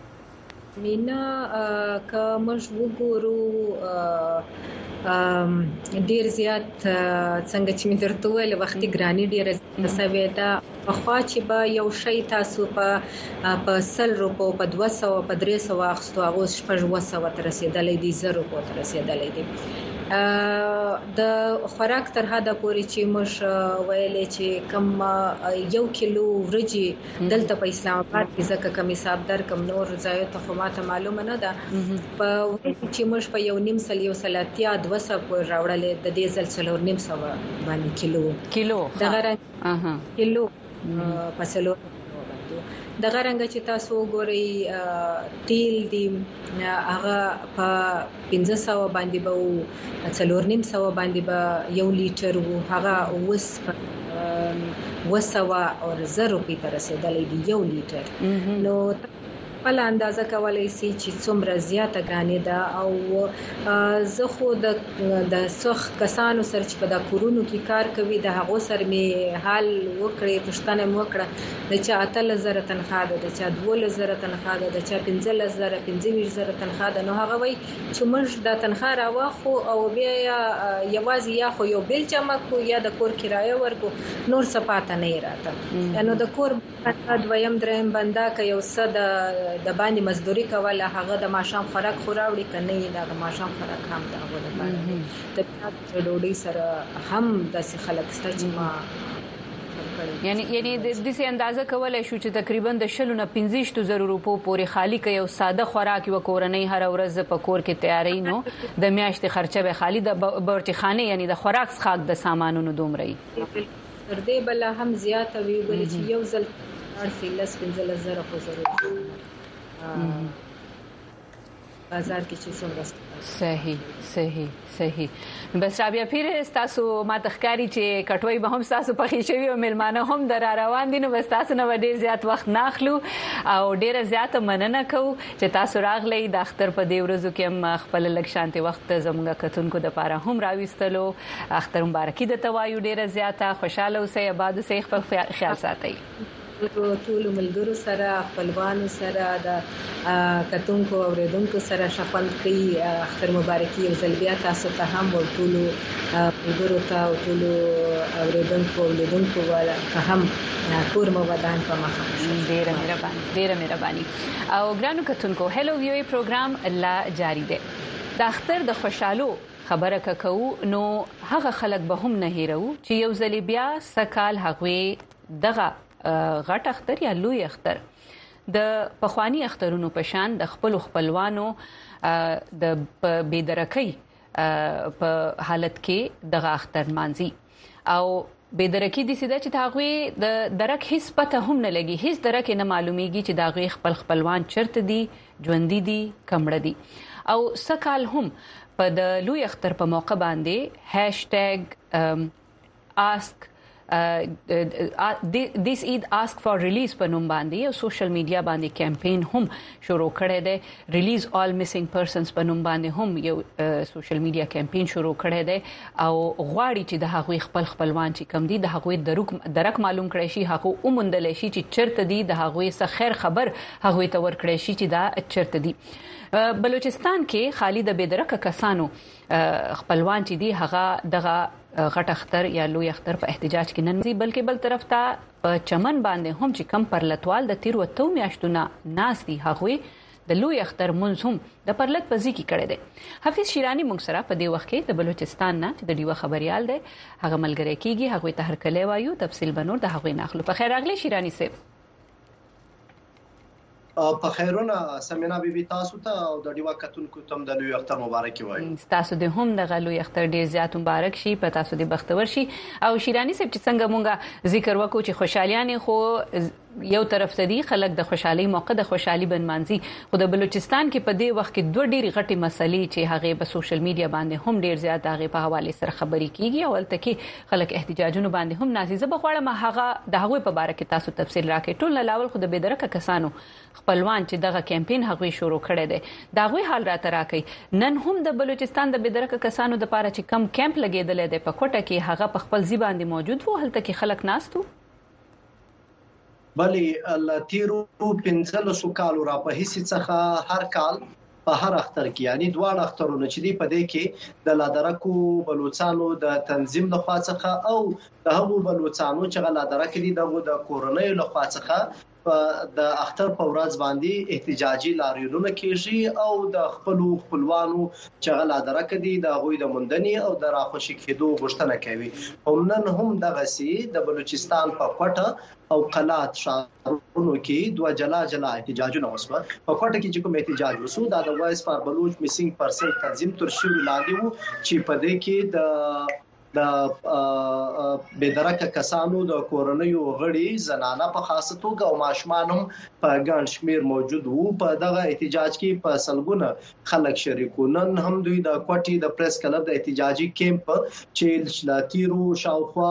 Speaker 9: مینا که موږ وګورو ډیر زیات څنګه چې مې درته ویل وختي ګرانی ډیر سوي دا خو چې به یو شی تاسو په 100 روپو په 200 په 300 اخستو هغه شپږ 200 تر رسیدلې دي 0 روپو تر رسیدلې دي د خوراک تر حده پورې چې موږ ویلې چې کم 1 کیلو ورجې دلته په اسلام آباد کې ځکه کم حساب در کم نور ځای ته خو ماته معلومه نه ده په چې موږ په 1.5 200 پورې راوړلې د دې ځل 4.5 باندې کیلو دغه رنګ کیلو پسلو دغه رنګ چې تاسو ګورئ تیل دی هغه په 1500 باندې به 4.5 باندې به 1 لیټر وو هغه اوس وسوا او 1000 روپۍ ته رسیدلې دی 1 لیټر نو په اندازه کولای شي چې څومره زیاته غانې ده او زه خو د سخ کسانو سره چې په د کورونو کې کار کوي د هغه سره می حال وکړي پښتنه مو وکړه د چا 8000 تنخواه ده د چا 2000 تنخواه ده د چا 15000 15000 تنخواه ده نو هغه وای چې موږ د تنخواه راوخو او بیا یوازې یا خو یو بل جمع کو یا د کور کرایه ورکو نور صفاته نه راته نو د کور دویم دریم بندا که یو صد د باندې مزدوري کوله هغه د ماشام خوراک خوراوړي کنه دا ماشام خوراک هم دا وله د ډوډۍ سره هم د خلک ستچما
Speaker 1: یعنی د دې اندازه کولای شو چې تقریبا د 15,000 روپو پورې خالی کې یو ساده خوراک یو کورنۍ هر ورځ په کور کې تیاری نو د میاشتې خرچه به خالی د برټي خانه یعنی د خوراک څخه د سامانونو دومري
Speaker 9: تر دې بل هم زیاته وی ول چې یو ځل ارسي لس 15,000 خو ضروري بازار کې چې څومره صحیح بس رابعه پیر تاسو ما تخکاری چې کټوي به هم تاسو په خېشوي او ملمانه هم در روان دي نو بس تاسو نه ډیر زیات وخت ناخلو او ډیره زیات مننه کوو چې تاسو راغلی د اختر په دی ورځو کې هم خپل لک شانتي وخت زموږ کتونکو د پاره هم راويستلو اختر مبارکي د توایو ډیره زیاته خوشاله اوسئ آباد اوسئ خپل خیال ساتئ ټول ملګرو سره خپلوانو سره د کتونکو اوریدونکو سره شپږ کوي اختر مبارکي او زلبیا تاسو ته هم او ټول ملګرو ته او ټول اوریدونکو والا هم کور مو ودان په مخه
Speaker 1: ډیره مهرباني او ګرانو کتونکو هلو ویو پروګرام لا جاری دی د اختر د خوشالو خبره کوو نو هغه خلک به هم نه هیرو چې یو ځل بیا سکال هغه دغه غټ اختر یا لوی اختر د پخوانی اخترونو په شان د خپلوانو د بيدرکۍ په حالت کې د اختر مانځي او بيدرکۍ د سیده چې تاغوي د درک هیڅ پته هم نه لګي هیڅ درک نه معلومیږي چې داغوي خپلوان چرته دي ژوند دي کمړه دي او سکال هم په د لوی اختر په موقع باندې #ask this Eid ask for release په نوم باندې او سوشل میډیا باندې کمپاین هم شروع کړی دی ریلیز all missing persons په نوم باندې هم یو سوشل میډیا کمپاین شروع کړی دی او غواړي چې د هغوی خپلوان چې کم دي د هغوی درک معلوم کړي شي هغه اومندل شي چې چرته دي د هغوی څخه خیر خبر هغوی ته ورکړي شي چې دا چرته دي بلوچستان کې خالد بيدرک کسانو خپلوان چې دي هغه دغه غټ اختر یا لوی اختر په احتجاج کې نن بلکې بل طرف ته په چمن باندې هم چې کم پرلتوال د 13 میاشتونو ناس دي هغوی د لوی اختر منځ هم د پرلت پزی کې کړي دي حفیظ شیرانی موږ سره په دې وخت کې د بلوچستان نه چې د ډیوه خبريال دی هغه ملګری کیږي هغه ته هر کله وایو تفصیل بنور د هغه ناخلو په خیر اغلی شیرانی صاحب
Speaker 10: په خیرونه سمینا بیبي تاسو ته او د ډیوا کتونکو ته د لوی اختر مبارکي وایي
Speaker 1: تاسو د هم د لوی اختر ډیر زیات مبارک شي په تاسو د بختور شي او شیرانی صاحب چې څنګه مونږه ذکر وکړو چې خوشالیانه خو یو طرف ته دي خلک د خوشحالي موقع د خوشحالي بنمانځي خو د بلوچستان کې په دې وخت کې دوه ډېری غټي مسلې چې هغه په سوشل میډیا باندې هم ډیر زیات هغه په حواله سره خبري کیږي او البته کې خلک احتجاجونه باندې هم نازیزه بغواړه ما هغه د هغه په اړه کې تاسو تفصیل راکړئ ټول لاول خو د بيدرک کسانو خپلوان چې دغه کمپاین هغه شروع کړی دی دا غوي حال راته راکړي نن هم د بلوچستان د بيدرک کسانو د پاره چې کم کیمپ لګیدل دی په کوټه کې هغه په خپل ځی باندې موجود وو هلته کې خلک ناستو
Speaker 10: بلې تیرو 15 کالو را په هیڅ څخه هر کال په هر اختر کې یعنی دواړه اخترونه چې دی په دې کې د لادرکو بلوچستانو د تنظیم لخوا څخه او د هغو بلوچستانو چې لادرک دي د کورنۍ لخوا څخه د اختر په ورځ باندې احتجاجي لاریونونه کیږي او د خپلوانو چې لادرک دي د غوي د مندني او د راخوشي کېدو غوښتنه کوي. نن هم دغه سي د بلوچستان په کوټه او قلات شهرونو کې دوه جلا احتجاجونه وسوه. په کوټه کې چې کوم احتجاج وسو دا د وایس فار بلوچ میسینګ پرسن تنظیم تر شو لاندې وو چې په دې کې د بيدرکه کسانو د کورنۍ غړي زنانه په خاصه توګه او ماشومان هم په ګڼ شمیر موجود وو. په دغه احتجاج کې په سلګونه خلک شریکو. نن هم دوی د کوټي د پریس کلب د احتجاجي کیمپ چې لاتیرو شاوخوا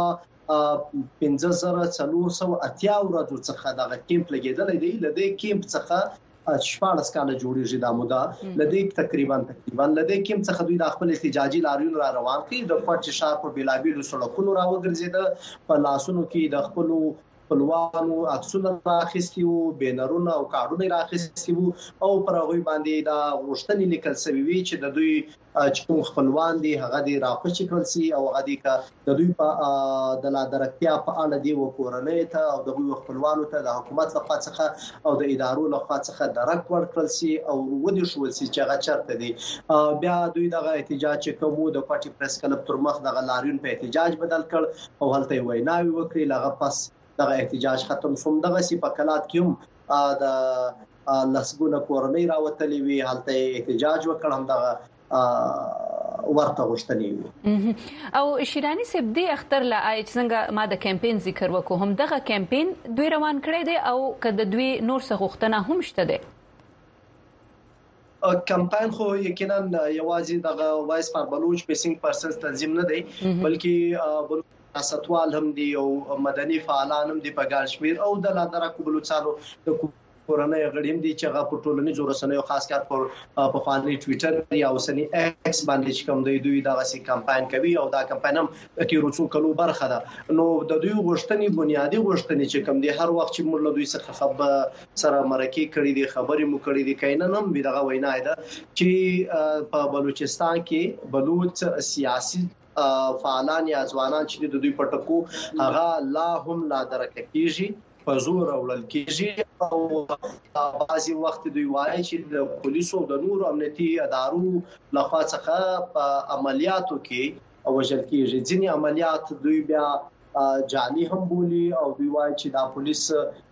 Speaker 10: 15480 ورځو څخه دغه کیمپ لګیدل دی. لدې کیمپ څخه 14 کاله جوړیږي دا موده. لدې تقریبا لدې کیمپ څخه دوی د خپل احتجاجي لاریون را روان کړي. د کوټ شهر په بیلابیلو سړکونو را وګرځیدل. په لاسونو کې د خپلوانو عکسونه راخستي وو، بینرونه او کارډونه راخستي وو او پر هغه باندې دا غوښتنې لیکل شوی وي چې د دوی چې کوم خپلوان دي هغه دي راخوشي کړل سي او هغه دي د دوی په د لادرکتیا په اړه دی وکورنۍ ته او د دوی خپلوانو ته د حکومت لخوا څخه او د ادارو لخوا څخه درک ورکړل سي او ودی شو سي چې هغه چرته دي. بیا دوی دغه احتجاج چې کومو د پارټي پریس کلب تر مخ دغه لاریون په احتجاج بدل کړ او هلته ویناوي وکړي. لغه پس دغه احتجاج ختم شوم. دغه سی په کلات کې هم د لسګونه کورنۍ راوتلې وی هلته احتجاج وکړ. هم دغه ورته غوښتنې
Speaker 1: او شیرانی صاحب دی اختر لا څنګه ما د کمپاین ذکر وکړو هم دغه کمپاین دوی روان کړی دی او کله دوی نور څه غوښتنه هم شته دی.
Speaker 10: کمپاین خو یقینا یوازې دغه وایس فار بلوچ میسینګ پرسنز تنظیم نه دی بلکې سیاستوال هم دي او مدني فعالان هم دي په ګڼ شمیر او د لادرکو بلوچستانو د کورنۍ غړي هم دي چې هغه په ټولنیزو رسنیو خاص کار په خواني ټوئیټر یا اوسنی ایکس باندې چې کوم دوی دغه سي کمپاین کوي او دا کمپاین هم کې روڅو کلو برخه ده. نو د دوی غوښتنې بنیادی غوښتنې چې کوم دي هر وخت چې موږ له دوی څخه خبر سره مرکه کړې دي خبرې مو کړې دي کینن هم دغه وینا ده چې په بلوچستان کې بلوچ سیاسي فعالان یا ځوانان چې د دوی پټکو هغه لا هم لا درکه کیږي په زور اورل کیږي او بعضي وخت دوی وایي چې د پولیسو د نور امنیتي ادارو لخوا څخه په عملیاتو کې وژل کیږي. ځینې عملیات دوی بیا جعلي هم بولي او دوی وایي چې دا پولیس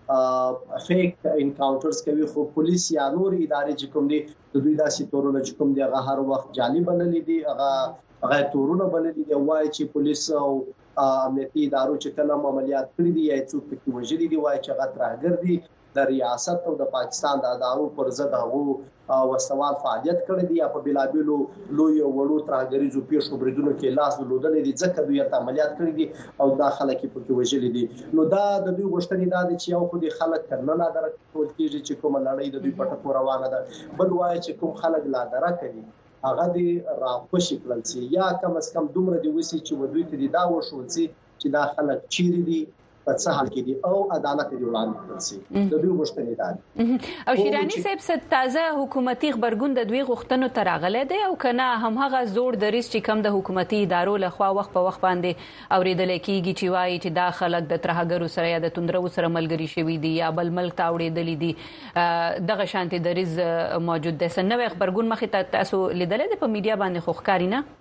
Speaker 10: فیک انکاونټرز کوي خو پولیس یا نور ادارې چې کوم دي د دوی داسې تورونه چې کوم دي هغه هر وخت جعلي بللي دي هغه تورونه بللي دي. وایي چې پولیس او امنیتي ادارو چې کله عملیات کړی دي یا څوک پکې وژلي دي وایي چې هغه ترهګر دي د ریاست او د پاکستان د ادارو پر ضد هغه وسوال فعالیت کړی دي یا په بلابلو لوی او وړو ترهګریزو پیښو بریدونو کې لاس درلودل دي ځکه دوی ته عملیات کړی دي او دا خلک پکې وژلي دي. نو دا د دوی غوښتنې دا دي چې یو خو دي خلک کنه لا درکول کیږي چې کوم لړۍ د دوی پټه روانه ده بل وایي چې کوم خلک لا درکوي هغه دي راخوشي کړل سي یا کم از کم دومره دی وسی چې ودوی ته دا وشول سي چې دا خلک چیرې دي په څه حال کې دي او عدالت دی وړاندې کړل سي. د دوی غوښتنې ده
Speaker 1: او شیرانی صاحب ست تازه حکومتي خبرګون د دوی غوښتنو تراغله دي او کنه هم هغه زوړ دریس چې کم د حکومتي ادارو لخوا وخت په وخت باندې اوریدل کیږي چې وایي چې دا خلک د ترهګرو سره یا د توندرو سره ملګری شوي دي یا بل ملک ته اوریدل دي دغه شانتي دریز موجود ده. نوې خبرګون مخې ته تاسو لیدل دي په میډیا باندې خو ښکاری نه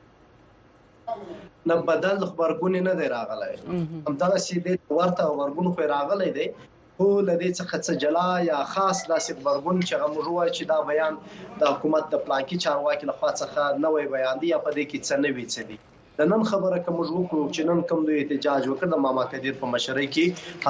Speaker 10: نه بدل خبرګون نه دی راغلی هم دا چې د ورته خبرګون خو راغلی دی خو لدې څخه څه جلا یا خاص داسې خبرګون چې هغه موږ وایي چې دا بیان د حکومت د پلانکی چارواکي لخوا څخه نوې بیان دی یا په دې کې څه نوې څه دي. د نن خبره کوم وګړو چې نن کوم دوی احتجاج وکړ د ماما قدیر په مشرۍ کې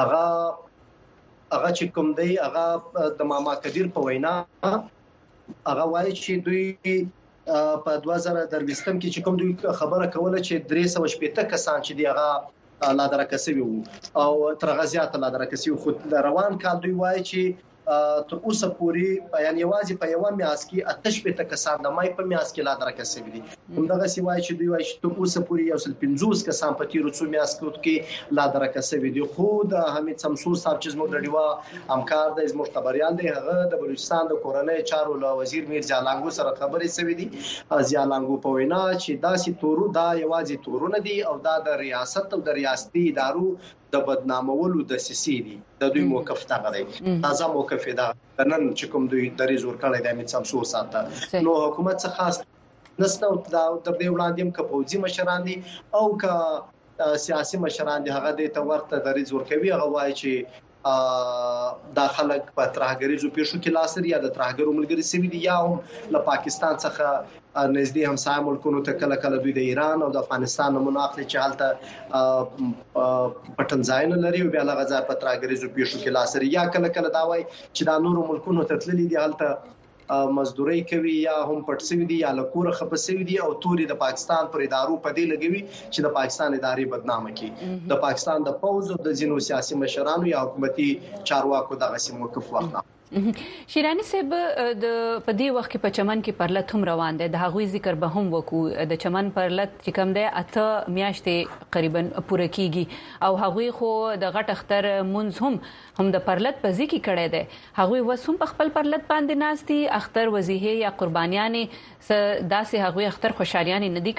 Speaker 10: هغه چې کوم دی هغه د ماما قدیر په وینا هغه وایي چې دوی په 2023 کې چې کوم دوی خبره کوله چې 380 کسان چې دی هغه لا درکسي وو او تر غزيات لا درکسي خو روان کال دوی وایي چې تر اوسه پورې یعنی یوازې په یو میاس کې 88 کسان د مای په میاس کې لا درکه شوی دي همدغه سیوای چې دوی وایي چې تر اوسه پورې 150 کسان په تیرو څو میاس کې لا درکه شوی دي خو د حمید شمسور صاحب چې زموږ د ډیوا همکار د زموږ خبريال دی هغه د بلوچستان د کورنۍ چارو له وزیر میر جالانګو سره خبرې شوې دي جالانګو په وینا چې دا سي تورو دا یوازې تورونه دي او دا د ریاست او د ریاستي ادارو د بدنامولو د سیسي دي د دوی موقف ته غړي تازه موقف دا نن چې کوم دوی درې زور کړی د حمید شمسور ساته نو حکومت څخه خاص نسنو دا د دې وړاندې ک فوجي مشران دي او ک سیاسي مشران دي هغه د تورته درې زور کوي هغه وایي چې دا خلک په ترهګریزو پیښو کې لاسري یا د ترهګرو ملګری سوي دي یا هم له پاکستان څخه نږدې همسایه ملکونو ته کله کله دوی د ایران او د افغانستان نمونه اخلي چې حالت پټن ځای نه لري او بیا له غزا په ترهګریزو پیښو کې لاسري یا کله کله دا وایي چې دا نورو ملکونو ته تللي دي حالت مزدوري کوي یا هم پټ سوي دي یا لکوره خپسوي دي او توري د پاکستان پر ادارو په دی لګوي چې د پاکستان ادارې بدنامه کړي د پاکستان د فوج او د ځینو سیاسي مشرانو یا حکومتي چارواکو دغه سیمه موقف واخلي
Speaker 1: شیرانی صاحب د پدې وخت کې په چمن کې پرلت هم روان دي د هغوی ذکر به هم وکړو د چمن پرلت چې کوم دی اته میاشتې تقریبا پوره کیږي او هغوی خو د غټ اختر منځ هم د پرلت په ځکه کړي دي هغوی وسوم په خپل پرلت باندې ناشتي اختر وزیه یا قربانیانې داسې هغوی اختر خوشالیانې نه دي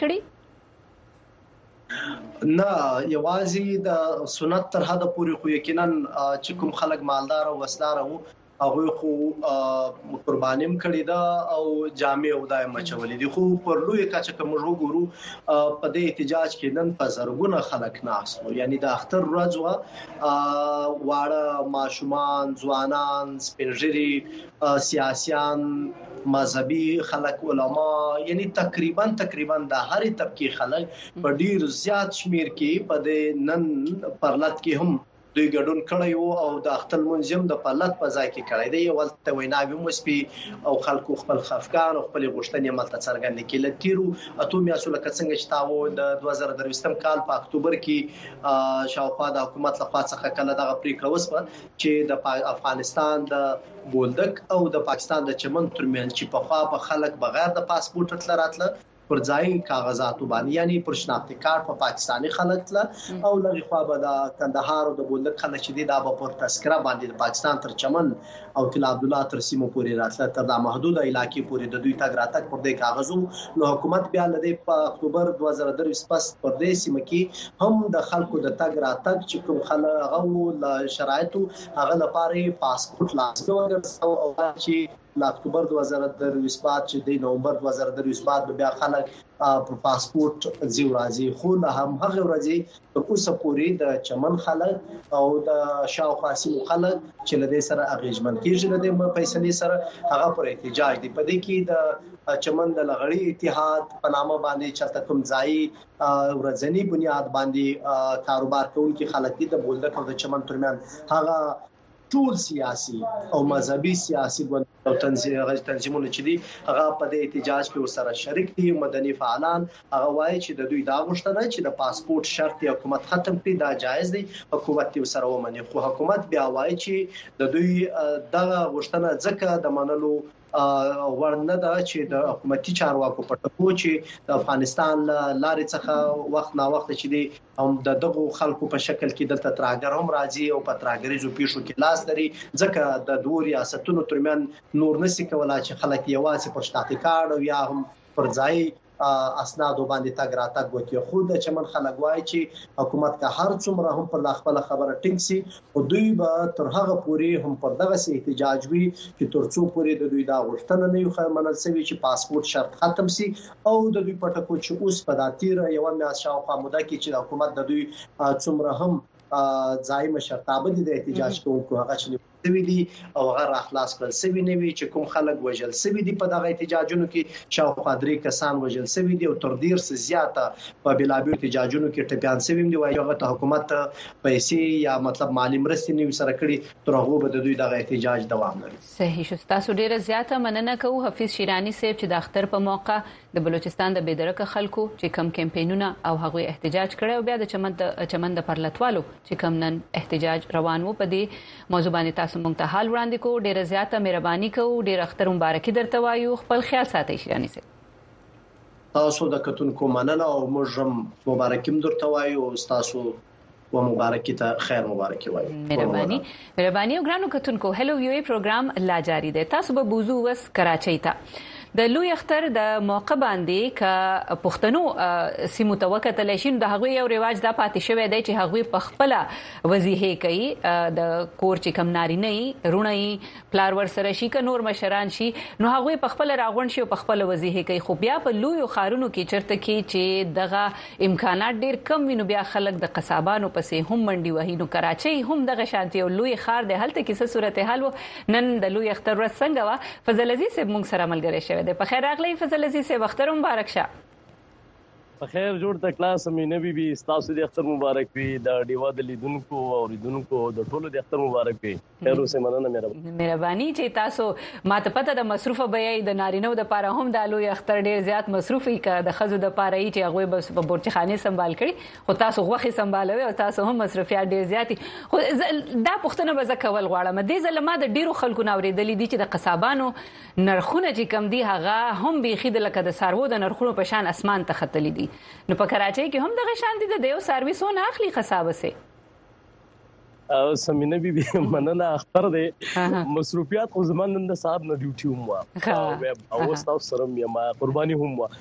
Speaker 1: کړي
Speaker 10: نه یوازې د سنت تر حد پورې خو یقینا چې کوم خلک مالدار او وسدار وو هغه خو قربانیم کړی دا او جامع او دایم مچولې دي خو پر لوی کچه کوم وګورو په دې احتجاج کې نن په زرګونه خلک ناس یعنی د اختر ورځ واړه ماشومان ځوانان سپینږیري سیاسيان مذهبي خلک علما یعنی تقریبا د هرې طبقه خلک په ډیر زیات شمیر کې په دې نن پرلط کې هم دوی ګډون کړی وو او د اختل منظم د پرلط په ځای کې کړی دی ولته ویناوي مسپي او خلکو خپل خفقان او خپل غوښتنې ملته څرګند کړي تیرو اته میاشتو لکه څنګه چې تاو د 2023 کال په اکتوبر کې شاوخوا د حکومت لخوا څخه کله دغه پریکړه وسوه چې د افغانستان د بولدک او د پاکستان د چمن ترمن چې په خوا په خلک بغیر د پاسپورت تلراتله پر ځای کاغذاتو باندې یعنی پر شناختی کارت په پاکستانی خلک له او لږ خو به د کندهار او د بولدک خلک چې دا به پر تذکره باندې د پاکستان تر چمن او تل عبد الله تر سیمو پورې راتله تر د محدوده علاقې پورې د دوی تاګ راتګ پر دې کاغذو نو حکومت بیا لدی په اکتوبر 2023 پس پر دې سیمه کې هم د خلکو د تاګ راتګ چې کوم خلک غو شرایطو هغه لپاره پاسپورت لازم وګرځاو او چې ل اکتوبر 2023 بعد چې د نومبر 2023 بعد بیا خلک په پاسپورت زیو راځي خو له هم هغه ورځي تر اوسه پورې د چمن خلک او د شاوخوا سیمو خلک چې لدې سره اغیجمن کیږي د فیصلې سره هغه پر احتجاج دی په دې کې د چمن د لغړی اتحاد په نامه باندې چې کوم ځای ورځنی بنیاد باندې کاروبار کوونکي خلک دي د بولدک او د چمن ترمن هغه ټول سیاسي او مذهبي سیاسي او تنظیمونه چې دي هغه په دې احتجاج کې سره شریک دي مدني فعالان هغه وایي چې د دوی دا غوښتنه چې د پاسپورت شرط حکومت ختم کړي دا جایز دي حکومت یې سره ومني خو حکومت بیا وایي چې د دوی دغه غوښتنه ځکه د منلو ورنه دا چې د حکومتي چارواکو په ټکو چې د افغانستان لارې څخه وخت نا وخت چې دي هم دغه خلکو په شکل کې دلته ترهګر هم راځي او په ترهګریزو پیښو کې لاس لري ځکه د دوه ریاستونو ترمن نور نشي کولای چې خلک یوازې په شتاتي کارت او یا هم پر ځای اسنادو باندې تاګ راتګ وکړي خو د چمن خلک وایي چې حکومت کا هر څومره هم پر خپل خبره ټینګ سي او دوی به تر هغه پوري هم پر دغه سي احتجاج وي چې تر څو پوري د دوی دا غوښتنه نه یو منل سوي چې پاسپورت شرط ختم سي او د دوی په ټکو چې اوس په داتیر یو میاشت شاوخوا موده کې چې حکومت د دوی څومره هم ځای مشرتابه دي د احتجاج کوونکو هغه چې سوي دي او هغه راخلاص کړل سوي نه وي چې کوم خلک وژل سوي دي په دغه احتجاجونو کې شاوخوا درې کسان وژل سوي دي او تر ډیر څه زیاته په بلابل احتجاجونو کې ټپيان سوي دي وایي هغه ته حکومت پیسې یا مطلب مالی مرستې نه سره کړي تر هغه به د دوی دغه احتجاج دوام لري
Speaker 1: صحیح شو تاسو ډیره زیاته مننه کوم حفیظ شیرانی صاحب چې د اختر په موقع د بلوچستان د بيدرکه خلکو چې کم کمپاینونه او هغه احتجاج کړي او بیا د چمن د پرلطوالو چې کوم نن احتجاج روان وو. په دې موضوع باندې تاسو مونږ ته حال وړاندې کوو. ډیره زیاته مهرباني کوو. ډیر اختر مبارکي درته وایو. خپل خیال ساتئ شیراني سي.
Speaker 10: تاسو د کتونکو مننه او موږ مبارکي درته وایو. تاسو و مبارکي ته خیر مبارکي وایو.
Speaker 1: مهرباني او ګرانو کتونکو هلو وی پروګرام لا جاری دی. تاسو به بوزو وس کراچۍ ته د لوی اختر د موقع باندې ک پښتنو سیمو توکتل شي. د هغوی یو رواج دا پاتې شوی دی چې هغوی په خپل وظیفه کوي. د کور چې کم نارینه رونی پلار ور سره شي ک نور مشران شي نو هغوی په خپل راغون شي او په خپل وظیفه کوي. خو بیا په لوی خارونو کې چرته کې چې دغه امکانات ډیر کم وینو بیا خلک د قصابانو پسې هم منډي وهي. نو کراچۍ هم دغه شانتي او لوی خار د هلته کې څه صورتحال و. نن د لوی اختر ورځ څنګه و؟ فضل عزیز صاحب موږ سره ملګری شوی دی. په خیر راغلی فضل عزیز صاحب. اختر مبارک شه.
Speaker 11: په خیر جوړ ته کلاس مې نبی بي تاسو د اختر مبارک وي. د ډیوا د لیدونکو او ریدونکو د ټولو د اختر مبارک وي. خیر اوسه مننه مهرباني چې تاسو ماته پته د مصروفه بیاي د نارینو د پاره هم د لوی اختر ډیر زیات مصروفي ک د خزو د پاره چې هغه بس په بورچخانه سنبال کړي. خو تاسو غوخي سنبالوي او تاسو هم مصروفیات ډیر زیاتی. خو دا پښتنه به زکول غواړم. د ظلما د ډیرو خلکو ناوریدلې دي چې د قصابانو نرخونه چې کم دي هغه هم بيخي د لکه د سارو د نرخونو په شان اسمان ته ختلې دي. نو په کراچۍ کې هم دغه شان دي د یو سرویسونه اخلي قصابه سي. سمینه بي مننه اختر دي مصروفیات خو زمان د صاحب نه ډیوټي هم وا او تاسو سره ما قرباني هم وا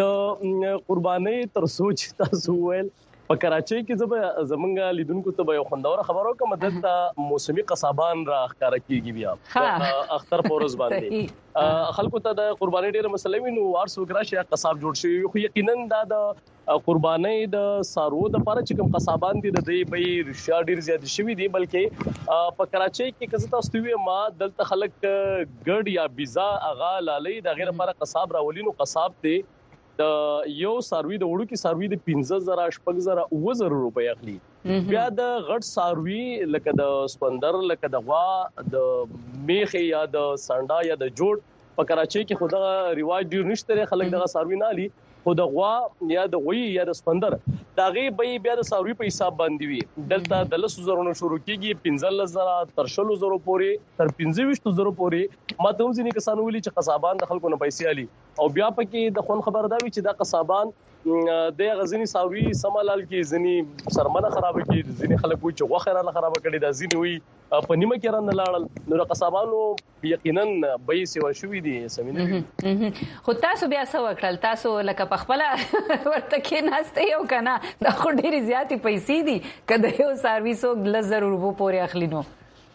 Speaker 11: د قرباني تر سوچ تاسو ول په کراچۍ کې زمونږ لیدونکو ته به یو خوندور خبرو کوم د موسمي قصابان را ښکارا کیږي بیا اختر پورز باندې خلکو ته د قرباني ډیره مسلې وینو وارسو ګراشي قصاب جوړ شي. خو یقینا د قرباني د سارو د پاره چې کوم قصابان دي د دې به رشیا ډیر زیات شوی دي. بلکې په کراچۍ کې کزه تاسو وی ما دلته خلک ګډ یا بيزا اغا لالې د غیر لپاره قصاب راولینو. قصاب دی د یو ساروی د وړو کې ساروی د 15000 شپږ 2000 روپۍ اخلي. بیا د غټ ساروی لکه د سپندر لکه د غوا د میخ یا د سانډا یا د جوړ په کراچۍ کې خدای رواج ډیر نشته. خلک دغه ساروی نه علي خو د غوا یا د وی یا د سپندر داغه به بیا د ساروی په حساب باندې وي. دلته د 10000 نه شروع کیږي 15000 تر 16000 پورې تر 25000 پورې. ماته هم ځینې کسان ویلي چې قصابان د خلکو نه پیسې علي او بیا پکې د خون خبر دا وی چې دا قصابان د غزنی ساروی سمالال کې ځینی سرمنه خراب کړي. ځینی خلک وي چې غوخه را خراب کړي. دا ځینی وي په نیمه کې رانه لاړل. نو قصابانو یقینا به سیوا شوې دي سمینه.
Speaker 1: خو تاسو بیا څه وکړل؟ تاسو لکه په خپل ورته کې نهسته یو کنه دا خو ډېری زیاتې پیسې دي کله یو سرویسو 1000 روپو پورې اخلي. نو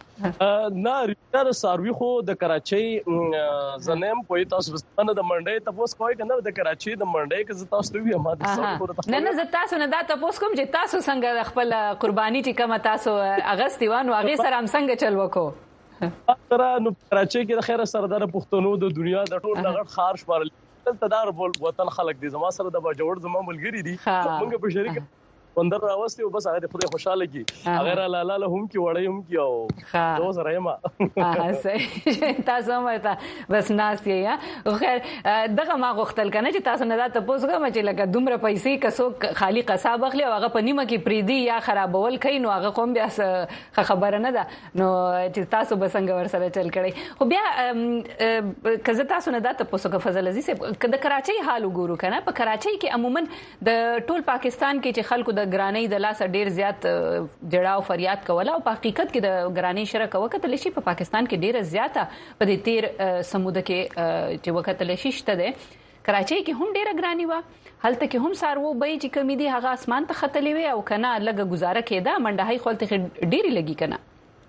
Speaker 11: نه ریټر ساروی خو د کراچۍ زنیم په تاسو وسپنه د منډي تاسو کوی کنه د کراچۍ د منډي کې تاسو وی ما د سره
Speaker 1: نه ز تاسو نه دا تاسو کوم چې تاسو څنګه خپل قرباني چې کوم تاسو اغستیوان او هغه سره هم څنګه چل وکړو.
Speaker 11: تر نو کراچۍ کې د خیر سردار پښتنو د دنیا د ټول لغړ خار شمارل تدار وطن خلک دي. زما سره د جوړ زما ملګری دي. موږ په شریک وندر راوستي او بس هغه د خدای خوشاله کی غیر لاله هم کی وړي هم کی او دوه سره ما
Speaker 1: صحیح تاسو مرته بس ناس یې خیر دغه ما غوښتل کنه چې تاسو نه دا تاسو کوم چې لکه دومره پیسې کسو خالی قصاب اخلي او هغه په نیمه کې پریدي یا خرابول کین نو هغه کوم بیا خبره نه ده. نو چې تاسو به څنګه ور سره چل کړي. خو بیا کزه تاسو نه دا تاسو کو فضل عزیز د کراچۍ حال وګورو کنه. په کراچۍ کې عموما د ټول پاکستان کې چې خلکو د ګرانی د لاس ډیر زیات جړاو فریاد کوله او په حقیقت کې د ګرانی شرک وکټل شي په پاکستان کې ډیر زیاته په دې تیر سمود کې چې وکټل شي شته ده. کراچۍ کې هم ډیر ګرانی و هلته کې هم سارو به چې کمی دي هغه اسمان ته ختلې وي او کنه لګه گزاره کېده منډه هي خپل ډیری لګي کنه.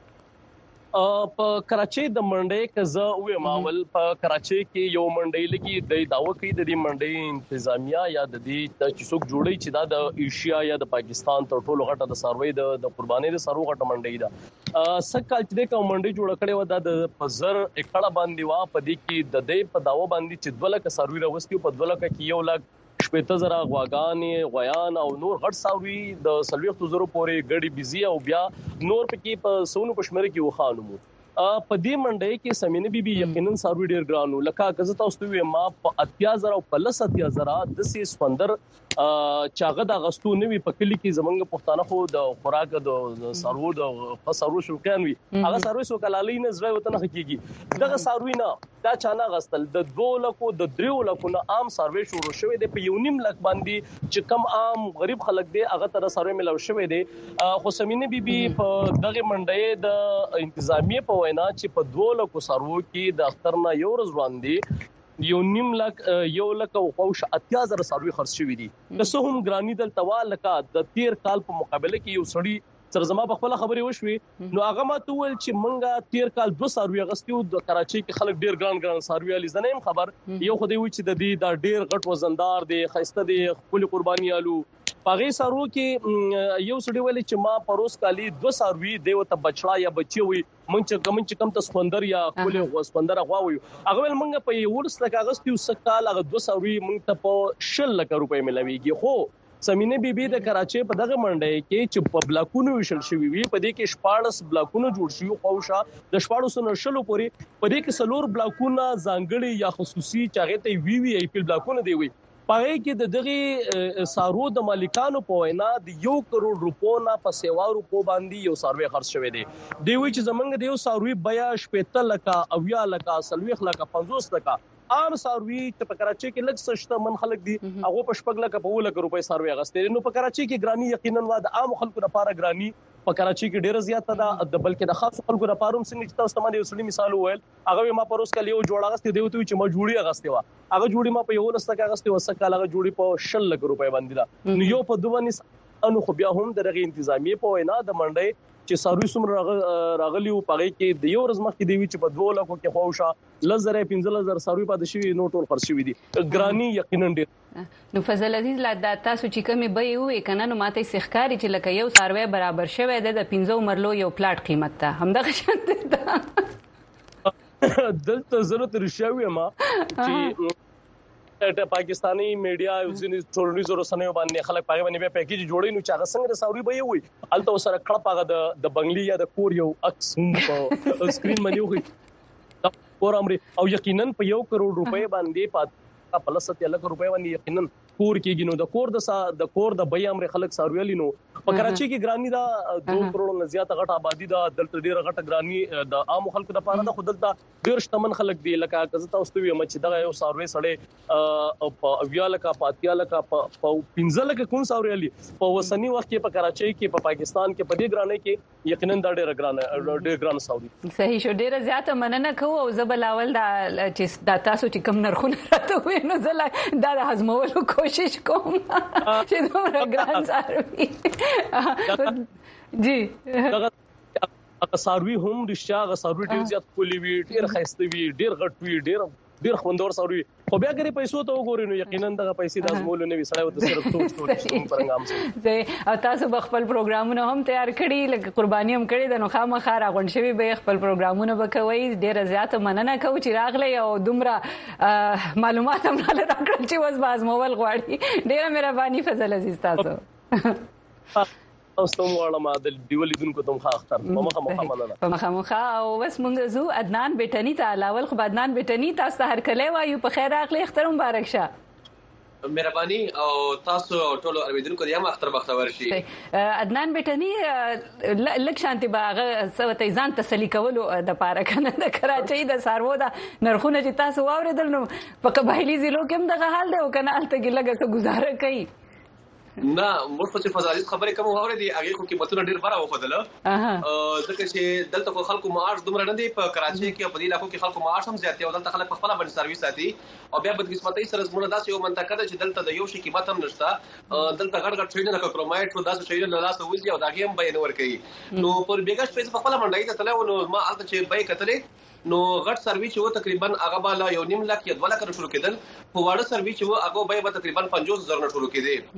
Speaker 11: په کراچۍ د منډي کزه وې ماول په کراچۍ کې یو منډي لګي د داوا کوي د دې منډي انتظامیه یا د دې چې څوک جوړي چې دا د ایشیا یا د پاکستان تر ټولو غټه د سروي د قرباني د سرو غټه منډي ده. سکه چې د کوم منډي جوړ کړي و د پزر اکړه باندې وا په دې کې د دې په داوا باندې چې دولکه سروي راوستي په دولکه کې یو لک شپته زرا غواګانې غویان او نور غټ ساوي د 300,000 پورې ګډي بيزي او بیا نور پکې په سونو پښمره کې وخانمو. په دې منډه کې سمینه بیبي یقینا ساروی ډیر ګرانو لکه کزه تاسو ته ما په 80000 او په 10000 د سي سپندر چاغه د غستو نوي په کلی کې زمونږ پښتانه خو د خوراک د سارو د سارو شوکان وي هغه سارو سو کلالي نه زړه وته نه کیږي دغه ساروی نه دا چانه غستل د 2 لکو د 3 لکو نه عام سروي شروع شوی دی په 1.5 لک باندې چې کم عام غریب خلک دی هغه تر سروي ملو شوی دی خو سمینه بیبي په دغه منډه د انتظامیه په وینا چې په 2 لکو سارو کې د اختر نه یو ورځ وړاندې 1.5 لک 1 لک او خوش 80000 سروي خرڅ شوی دي د سهم ګرانی دل توال لکه د 13 کال په مقابله کې یو سړی سرزما په خپل خبري وشوي نو هغه ما ته ول چې منګه 13 کال 2 سروي غستیو د کراچي کې خلک ډیر ګران سروي علي زنیم خبر یو خو دی چې د دې د ډیر غټ وزندار دی خسته دی خپل قرباني الو پاغي سارو کې یو سړی ویل چې ما پروس کالي 2 سروي دیو ته بچړا یا بچي وي مونږ کم ته سپندر یا خپل سپندر غواوي هغه ول منګه په یو ورس کاغستیو سکال هغه 2 سروي مونږ ته په 6 لک روپۍ ملويږي خو سمینه بیبي د کراچي په دغه منډه کې چې په بلاکونو وشل شوی وي په دې کې 14 بلاکونو جوړ شوی خوښه د 14 نشلو پوري په دې کې سلور بلاکونه ځانګړي یا خصوصي چاغه ته وی ای پی بلاکونه دی وي پاره کې د دغه سارو د مالکانو په وینا د 1 کروڑ روپو نه په 7 روپو باندې یو سروي خرڅ شوی دی دی وی چې زمنګ دی یو سروي بیا 15 لک او یا لک 30 لک 50 لک عام سروي چې په کراچي کې لږ سشته من خلک دي هغه په شپږ لک په 2 لک روپۍ سروي غستې نو په کراچي کې ګرانی یقینا وا د عام خلکو لپاره ګرانی په کراچي کې ډیره زیاته ده د بلکې د خاص خلکو لپاره هم څنګه چې تاسو ته یو سړي مثال وویل هغه ما پروس کلی یو جوړه غستې دی وته چې ما جوړي غستې وا هغه جوړي ما په یو لسته غستې وسکه هغه جوړي په 6 لک روپۍ باندې ده نو یو په 22 انو خو بیا هم دغه انتظامیه په وینا د منډه چې ساروي سمره راغلی او پغې کې د یو ورځ مخکې دی چې په 2 لکو کې خوښه لزره 15000 ساروي پاتې شوی نو ټول خرڅ شوی دي ګرانی یقینا ډیر
Speaker 1: نو فضل عزیز لا د تاسو چې کمی به وي کنه نو ماته سخکاری چې لکه یو ساروي برابر شوی د 15 مرلو یو پلاټ قیمت ته همدغه شانت ده
Speaker 11: دلته ضرورت رښیاوي ما چې پاکستانی میډیا ځینې ټولنیزو رسنیو باندې خلک پاګې باندې به پیکیج جوړي نو چې هغه څنګه ساوري به وي الته سره کړه پاګه د بنگلي یا د کور یو عکس هم په سکرین باندې وي اور امر او یقینا په 1 کروڑ روپۍ باندې په 7 لک روپۍ باندې یقینا کور کېږي نو د کور د بیا امر خلک ساروي نو په کراچي کې ګرانی دا 2 کروڑ نه زیات غټه آبادی دا دلته ډیره غټه ګرانی د عام خلکو لپاره د خود دلته ډیر شتمن خلک دی لکه کزه تاسو ته وي چې دا یو ساروي سړی په اویا لکه پاتیا لکه په 15 لکه کوم ساروي علي په وسنی وخت کې په کراچي کې په پاکستان کې په دې ګرانه کې یقینا دا ډیر ګران ساروي
Speaker 1: صحیح شو ډیره زیاته مننه کوو او زبلاول دا چې د تاسو چې کم نرخونه راته وي نو زله دا هضمولو کوشش کوم چې دومره ګران ساروي جی
Speaker 11: هغه ساروي هم رښتیا هغه ساروي ډیر زیات کولی وی ډیر خسته وی ډیر غټ وی ډیر خوندور ساروي خو بیا ګری پیسو ته وګورئ نو یقینا دغه پیسې د ازمول نه وي سړی وته صرف ټوټ پرنګام
Speaker 1: سي او تاسو خپل پروګرامونه هم تیار کړی لکه قرباني هم کړی د نو خامخا راغون شوی به خپل پروګرامونه وکوي ډیر زیاته مننه کوم چې راغلی او دومره معلومات هم راکړل چې وس باز موبایل غواړي ډیر مهرباني فضل عزیز تاسو
Speaker 11: اوس واړه ما د دیولیدونکو ته مخ اختر
Speaker 1: په مخه او بس مونږ زو عدنان بیٹنی ته علاوه خو عدنان بیٹنی تاسو هر کله وایو په خیر اخلي اختر مبارک شه
Speaker 12: مهرباني او تاسو ټول اوریدونکو ته هم اختر بختور شي
Speaker 1: عدنان بیٹنی لک شانتي باغ سوته ځان تسلی کولو د پاره کنه د کراچۍ د سارو د نرخونه چې تاسو واوریدل نو په قبایلی ضلعو کې هم دغه حال دی او کنه الته کې لګه گزاره کوي
Speaker 12: نه موږ په فضایل خبرې کوم اورېدي هغه کو قیمتونه ډیر بره وخدله ځکه چې دلته خو خلکو معاش دومره نه دی په کراچي کې په دې علاقو کې خلکو معاش هم زیات دی او دلته خلک په خپل باندې سرویس ساتي او بیا په قسمتي سره زموږ داسې یو منطقه ده چې دلته د یو شي قیمت هم نشته دلته غړ شي نه کرومایټ او داسې شي نه لاسه وځي او دا هم بیان ورکړي نو پر بیګش پیسې په خپل باندې ته تلو نو ما الته چې بای کتلې نو غټ سرویس و تقریبا هغه بالا 1.5 لک یا 2 لک شروع کېدل خو واړه سرویس و هغه به تقریبا 50000 نه شروع کېدی خو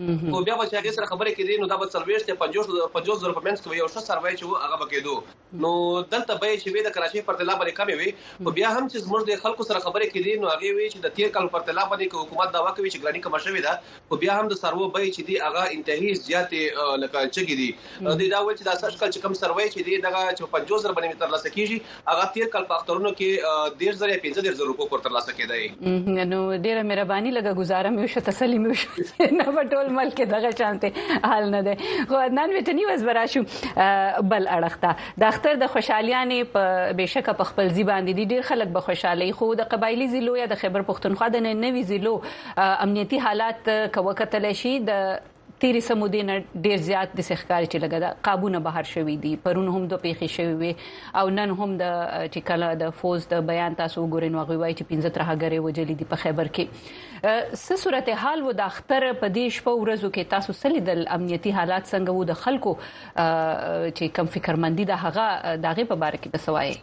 Speaker 12: خو بیا چې هغه سره خبرې کړي نو دا به 50 زره په منځ کې یو څه سروای چې هغه به کېدو نو دلته به چې وې د کراچي پرتلا باندې کمې وي خو بیا هم چې زموږ د خلکو سره خبرې کړي نو هغه وی چې د 13 کال پرتلا باندې حکومت داوا کوي چې ګرانی کم شوی ده خو بیا هم د سرو به چې دی هغه انتهایی زیات لکه چګي دي د دا و چې د اساس کال چې کم سروای چې دی دغه 50 زره باندې تر لاسه کیږي هغه 13 کال په اخترونو کې 15000 روپیه پر تر لاسه کېدای
Speaker 1: نو ډیره مهرباني لګه گزاره مې وشو تسلی مې وشو نه بټول ملک دغه شانته حال نه ده خو عدنان وټنی وزبراشو بل اړخته د اختر د خوشحالیانې په بشکه په خپل ځی باندې دي ډیر خلک به خوشحالي خو د قبایلی ضلعو یا د خیبر پښتونخوا د نوي ضلعو امنیتي حالات کوکتل شي د تیری سمودین ډیر زیات د سخکاري چې لګا د قابونه بهر شوې دي پرون هم د پیښې شوې وي او نن هم د ټیکاله د فوز د بیان تاسو ګورین واغوي چې 15 ترهګری وجلې دي په خیبر کې څه صورتحال و د اختر په دې شپه ورځو کې تاسو سلی د امنیتي حالات څنګه وو د خلکو چې کم فکرمندي د هغه دغه په اړه کې تسوي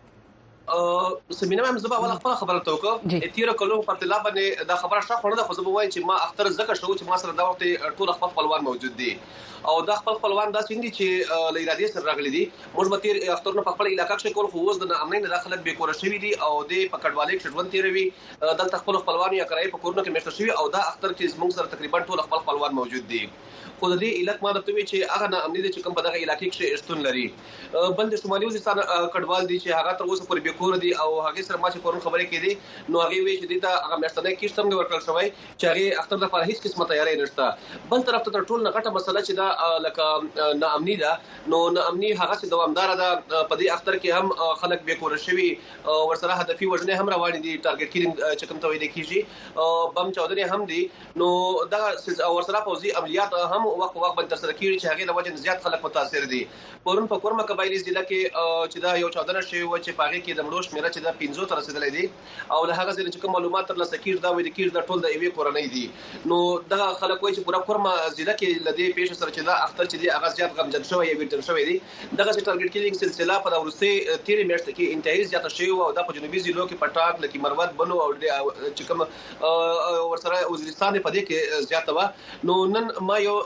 Speaker 12: سمینه هم زبا ولا خبره خبرته وکړه تیر کلو په طلا باندې دا خبره شخ خونه د خو زبا وای چې ما اختر زکه شو چې ما سره دا وخت ټول خپل خپلوان موجود دي او دا خپل خپلوان دا څنګه چې لیرادي سره راغلي دي موږ به تیر اختر نه په خپل علاقې کې کول خو اوس د امنیت داخله به کور شوی دي او د پکړوالې کې ژوند تیروي دلته خپل خپلوان یا کرای په کورونو کې مشته شوی او دا اختر کې موږ سره تقریبا ټول خپل خپلوان موجود دي خو د دې علاقې ما درته وی چې هغه نه امنیت چې کوم په دغه علاقې کې شتون لري بل د شمالي وزیرستان کډوال دي چې هغه تر اوسه پورې به کور دي او هغه سره ما چې پرون خبرې کړې نو هغه وی چې دا هغه مشتنه کې څنګه ورکړل شوی چې هغه اختر د فرهیڅ قسمه تیاری نشته بل طرف ته ټول نه غټه مسله چې دا لکه نه امني ده نو نه امني هغه چې دوامدار ده په دې اختر کې هم خلک به کور شوی ورسره هدفي وژنې هم روان دي ټارګټ کیلینګ چې کوم ته ویل کیږي بم چودنې هم دي نو دا ورسره پوزي عملیات هم وخت باندې تر سره کیږي چې هغه د وجه زیات خلک متاثر دي پرون په کورمه قبایلی ضلع کې چې دا یو چودنه شوی و چې پاغي کې د مړو شمیره چې دا 15 تر رسیدلې دي او له هغه ځای چې کوم معلومات تر لاسه کیږي دا ویل کیږي دا ټول د ایوي کورنۍ دي نو دا خلک وایي چې پورا کورمه ضلع کې لدی پیښه سره چې دا اختر چې دی هغه زیات غمجن شوی یا ویټر شوی دي دغه ټارګټ کیلینګ سلسله په ورسته تیر میاشت کې انتهایی زیات شوی او د جنوبي ضلعو کې پټاک لکه مروت بنو او چې کوم ورسره وزیرستان په دې کې زیات و نو نن ما یو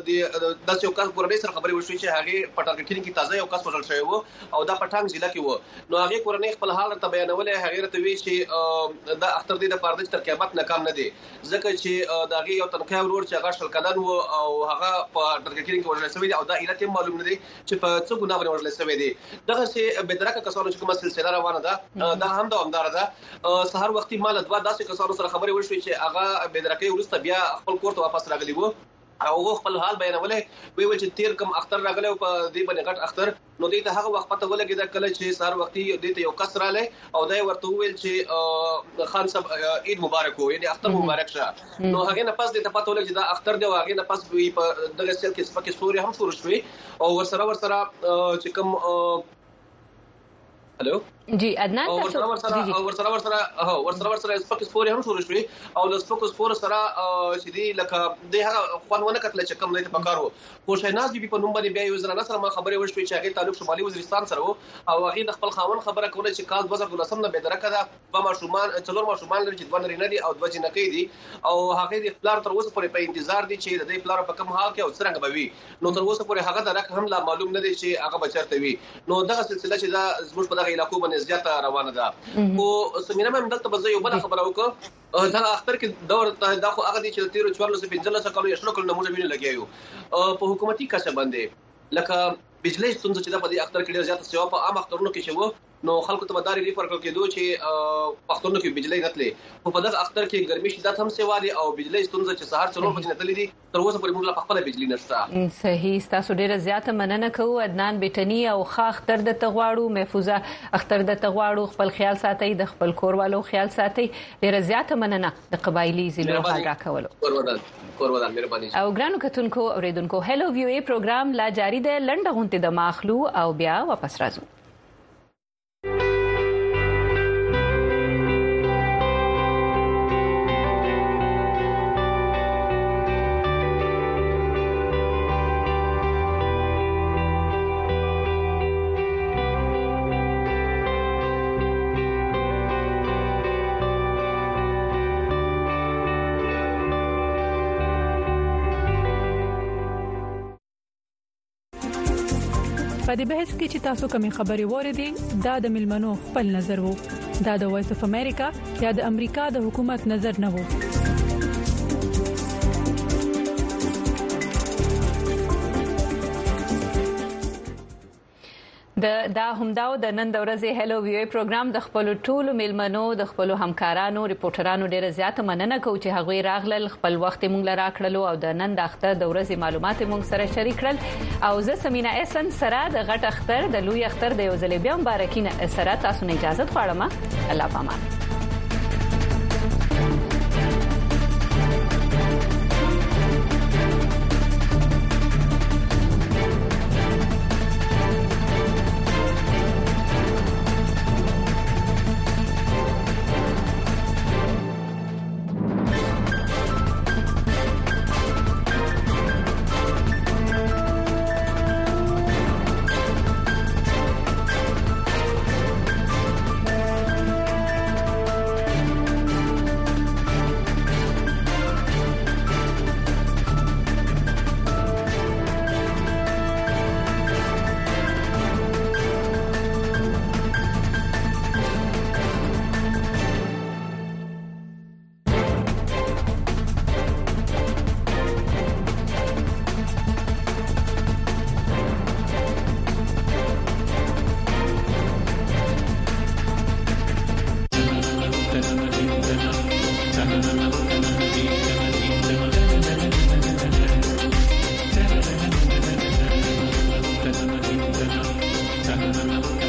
Speaker 12: د یو کس کورنۍ سره خبرې وشوي چې هغه پټاک کیلینګ کې تازه یو کس وژل شوی و او دا پټاک ضلع کې و نو هغه کورنۍ خپل حال ته بیانولې هغه ته وی چې دا اختر دې د پردې تر قیامت ناکام نه دي ځکه چې دا هغه یو تنخواه ورور چې هغه شل کلن و او هغه په پټاک کیلینګ کې وژل شوی او دا علت معلوم نه دي چې په څه ګناه باندې وژل شوی دي دغه سه بدرکه کسانو چې کومه سلسله روانه ده دا هم دوامدار ده سحر وختي مال دوا داسې کسانو سره خبرې وشوي چې هغه بدرکه ورسته بیا خپل کور ته واپس راغلی وو او خپل حال بیانولې وی چې تیر کم اختر راغله په دې باندې غټ اختر نو دې ته هغه وخت پته ولګی دا کله چې سحر وختي دې ته یو کس رااله او دا ورته ویل چې خان صاحب عید مبارک وو یعنی اختر مبارک شه نو هغه نه پس دې ته پته ولګی دا اختر دی او هغه نه پس په دغه سیل کې سپکه سوري هم شروع شوی او ورسره چې کوم هلو
Speaker 1: جی عدنان تاسو
Speaker 12: ورسره سپک سپور هم شروع شوی او د سپک سپور سره چې دی لکه د هغه خوانونه کتل چې کوم نه ته پکارو خو شیناز بي په نوم باندې بیا یو ځل سره ما خبرې وشوي چې هغه تعلق شمالي وزیرستان سره او هغه د خپل خاون خبره کوله چې کال 2019 نه به درکه ده په ماشومان څلور ماشومان لري چې دوه نری او دوه جنکې دي او هغه د خپل تر اوسه پورې په انتظار دي چې د دې خپل په کوم حال کې او څنګه به وي نو تر اوسه پورې هغه درک هم لا معلوم نه دي چې هغه بچرته وي نو دغه سلسله چې دا زموږ په دغه علاقو باندې زیاته روانه ده او سمینه هم دلته به یو بل خبره وکړه دا اختر کې دور دا خو هغه دي چې 13 کالو یا 16 کالو نمونه ویني لګیایو په حکومتي کسه باندې لکه بجلی ستونزه چې د په دې اختر کې ډیر زیات سیوا په عام اخترونو کې شوه نو خلکو ته مداري ریفر کېدو چې اخترونو کې بجلی نتلې په دغه اختر کې ګرمي شدت هم سیوا دي او بجلی ستونزه چې سهار څلور بجې نتلې دي تر اوسه پورې موږ په خپل بجلی نشته
Speaker 1: صحیح تاسو ډیره زیاته مننه کوو عدنان بیٹنی او ښه اختر د تغواړو محفوظه اختر د تغواړو خپل خیال ساتي د خپل کوروالو خیال ساتي ډیره زیاته مننه د قبایلی ضلعو حال راکولو
Speaker 12: کورودان مهرباني
Speaker 1: او ګرانو کتونکو اوریدونکو هلو ویو ای پروګرام لا جاری ده لنډه غونټه د ماخلو او بیا واپس راځو
Speaker 13: په دې بحث کې چې تاسو کومې خبرې وریدي دا د ملمنو خپل نظر وو دا د وایس اف امریکا یا د امریکا د حکومت نظر نه وو
Speaker 1: دا همداو د نن د ورځې هلو ویو پروګرام د خپل ټولو ملمنو د خپل همکارانو ریپورټرانو ډیره زیاته مننه کوم چې هغوی راغلل خپل وخت موږ لرا کړلو او د نن د اختر د ورځې معلومات موږ سره شریک کړل او زه سمینا احسان سره د غټ اختر د لوی اختر د یو ځل بیا مبارکینه سره تاسو نه اجازه غواړم الله پامان
Speaker 14: Thank you.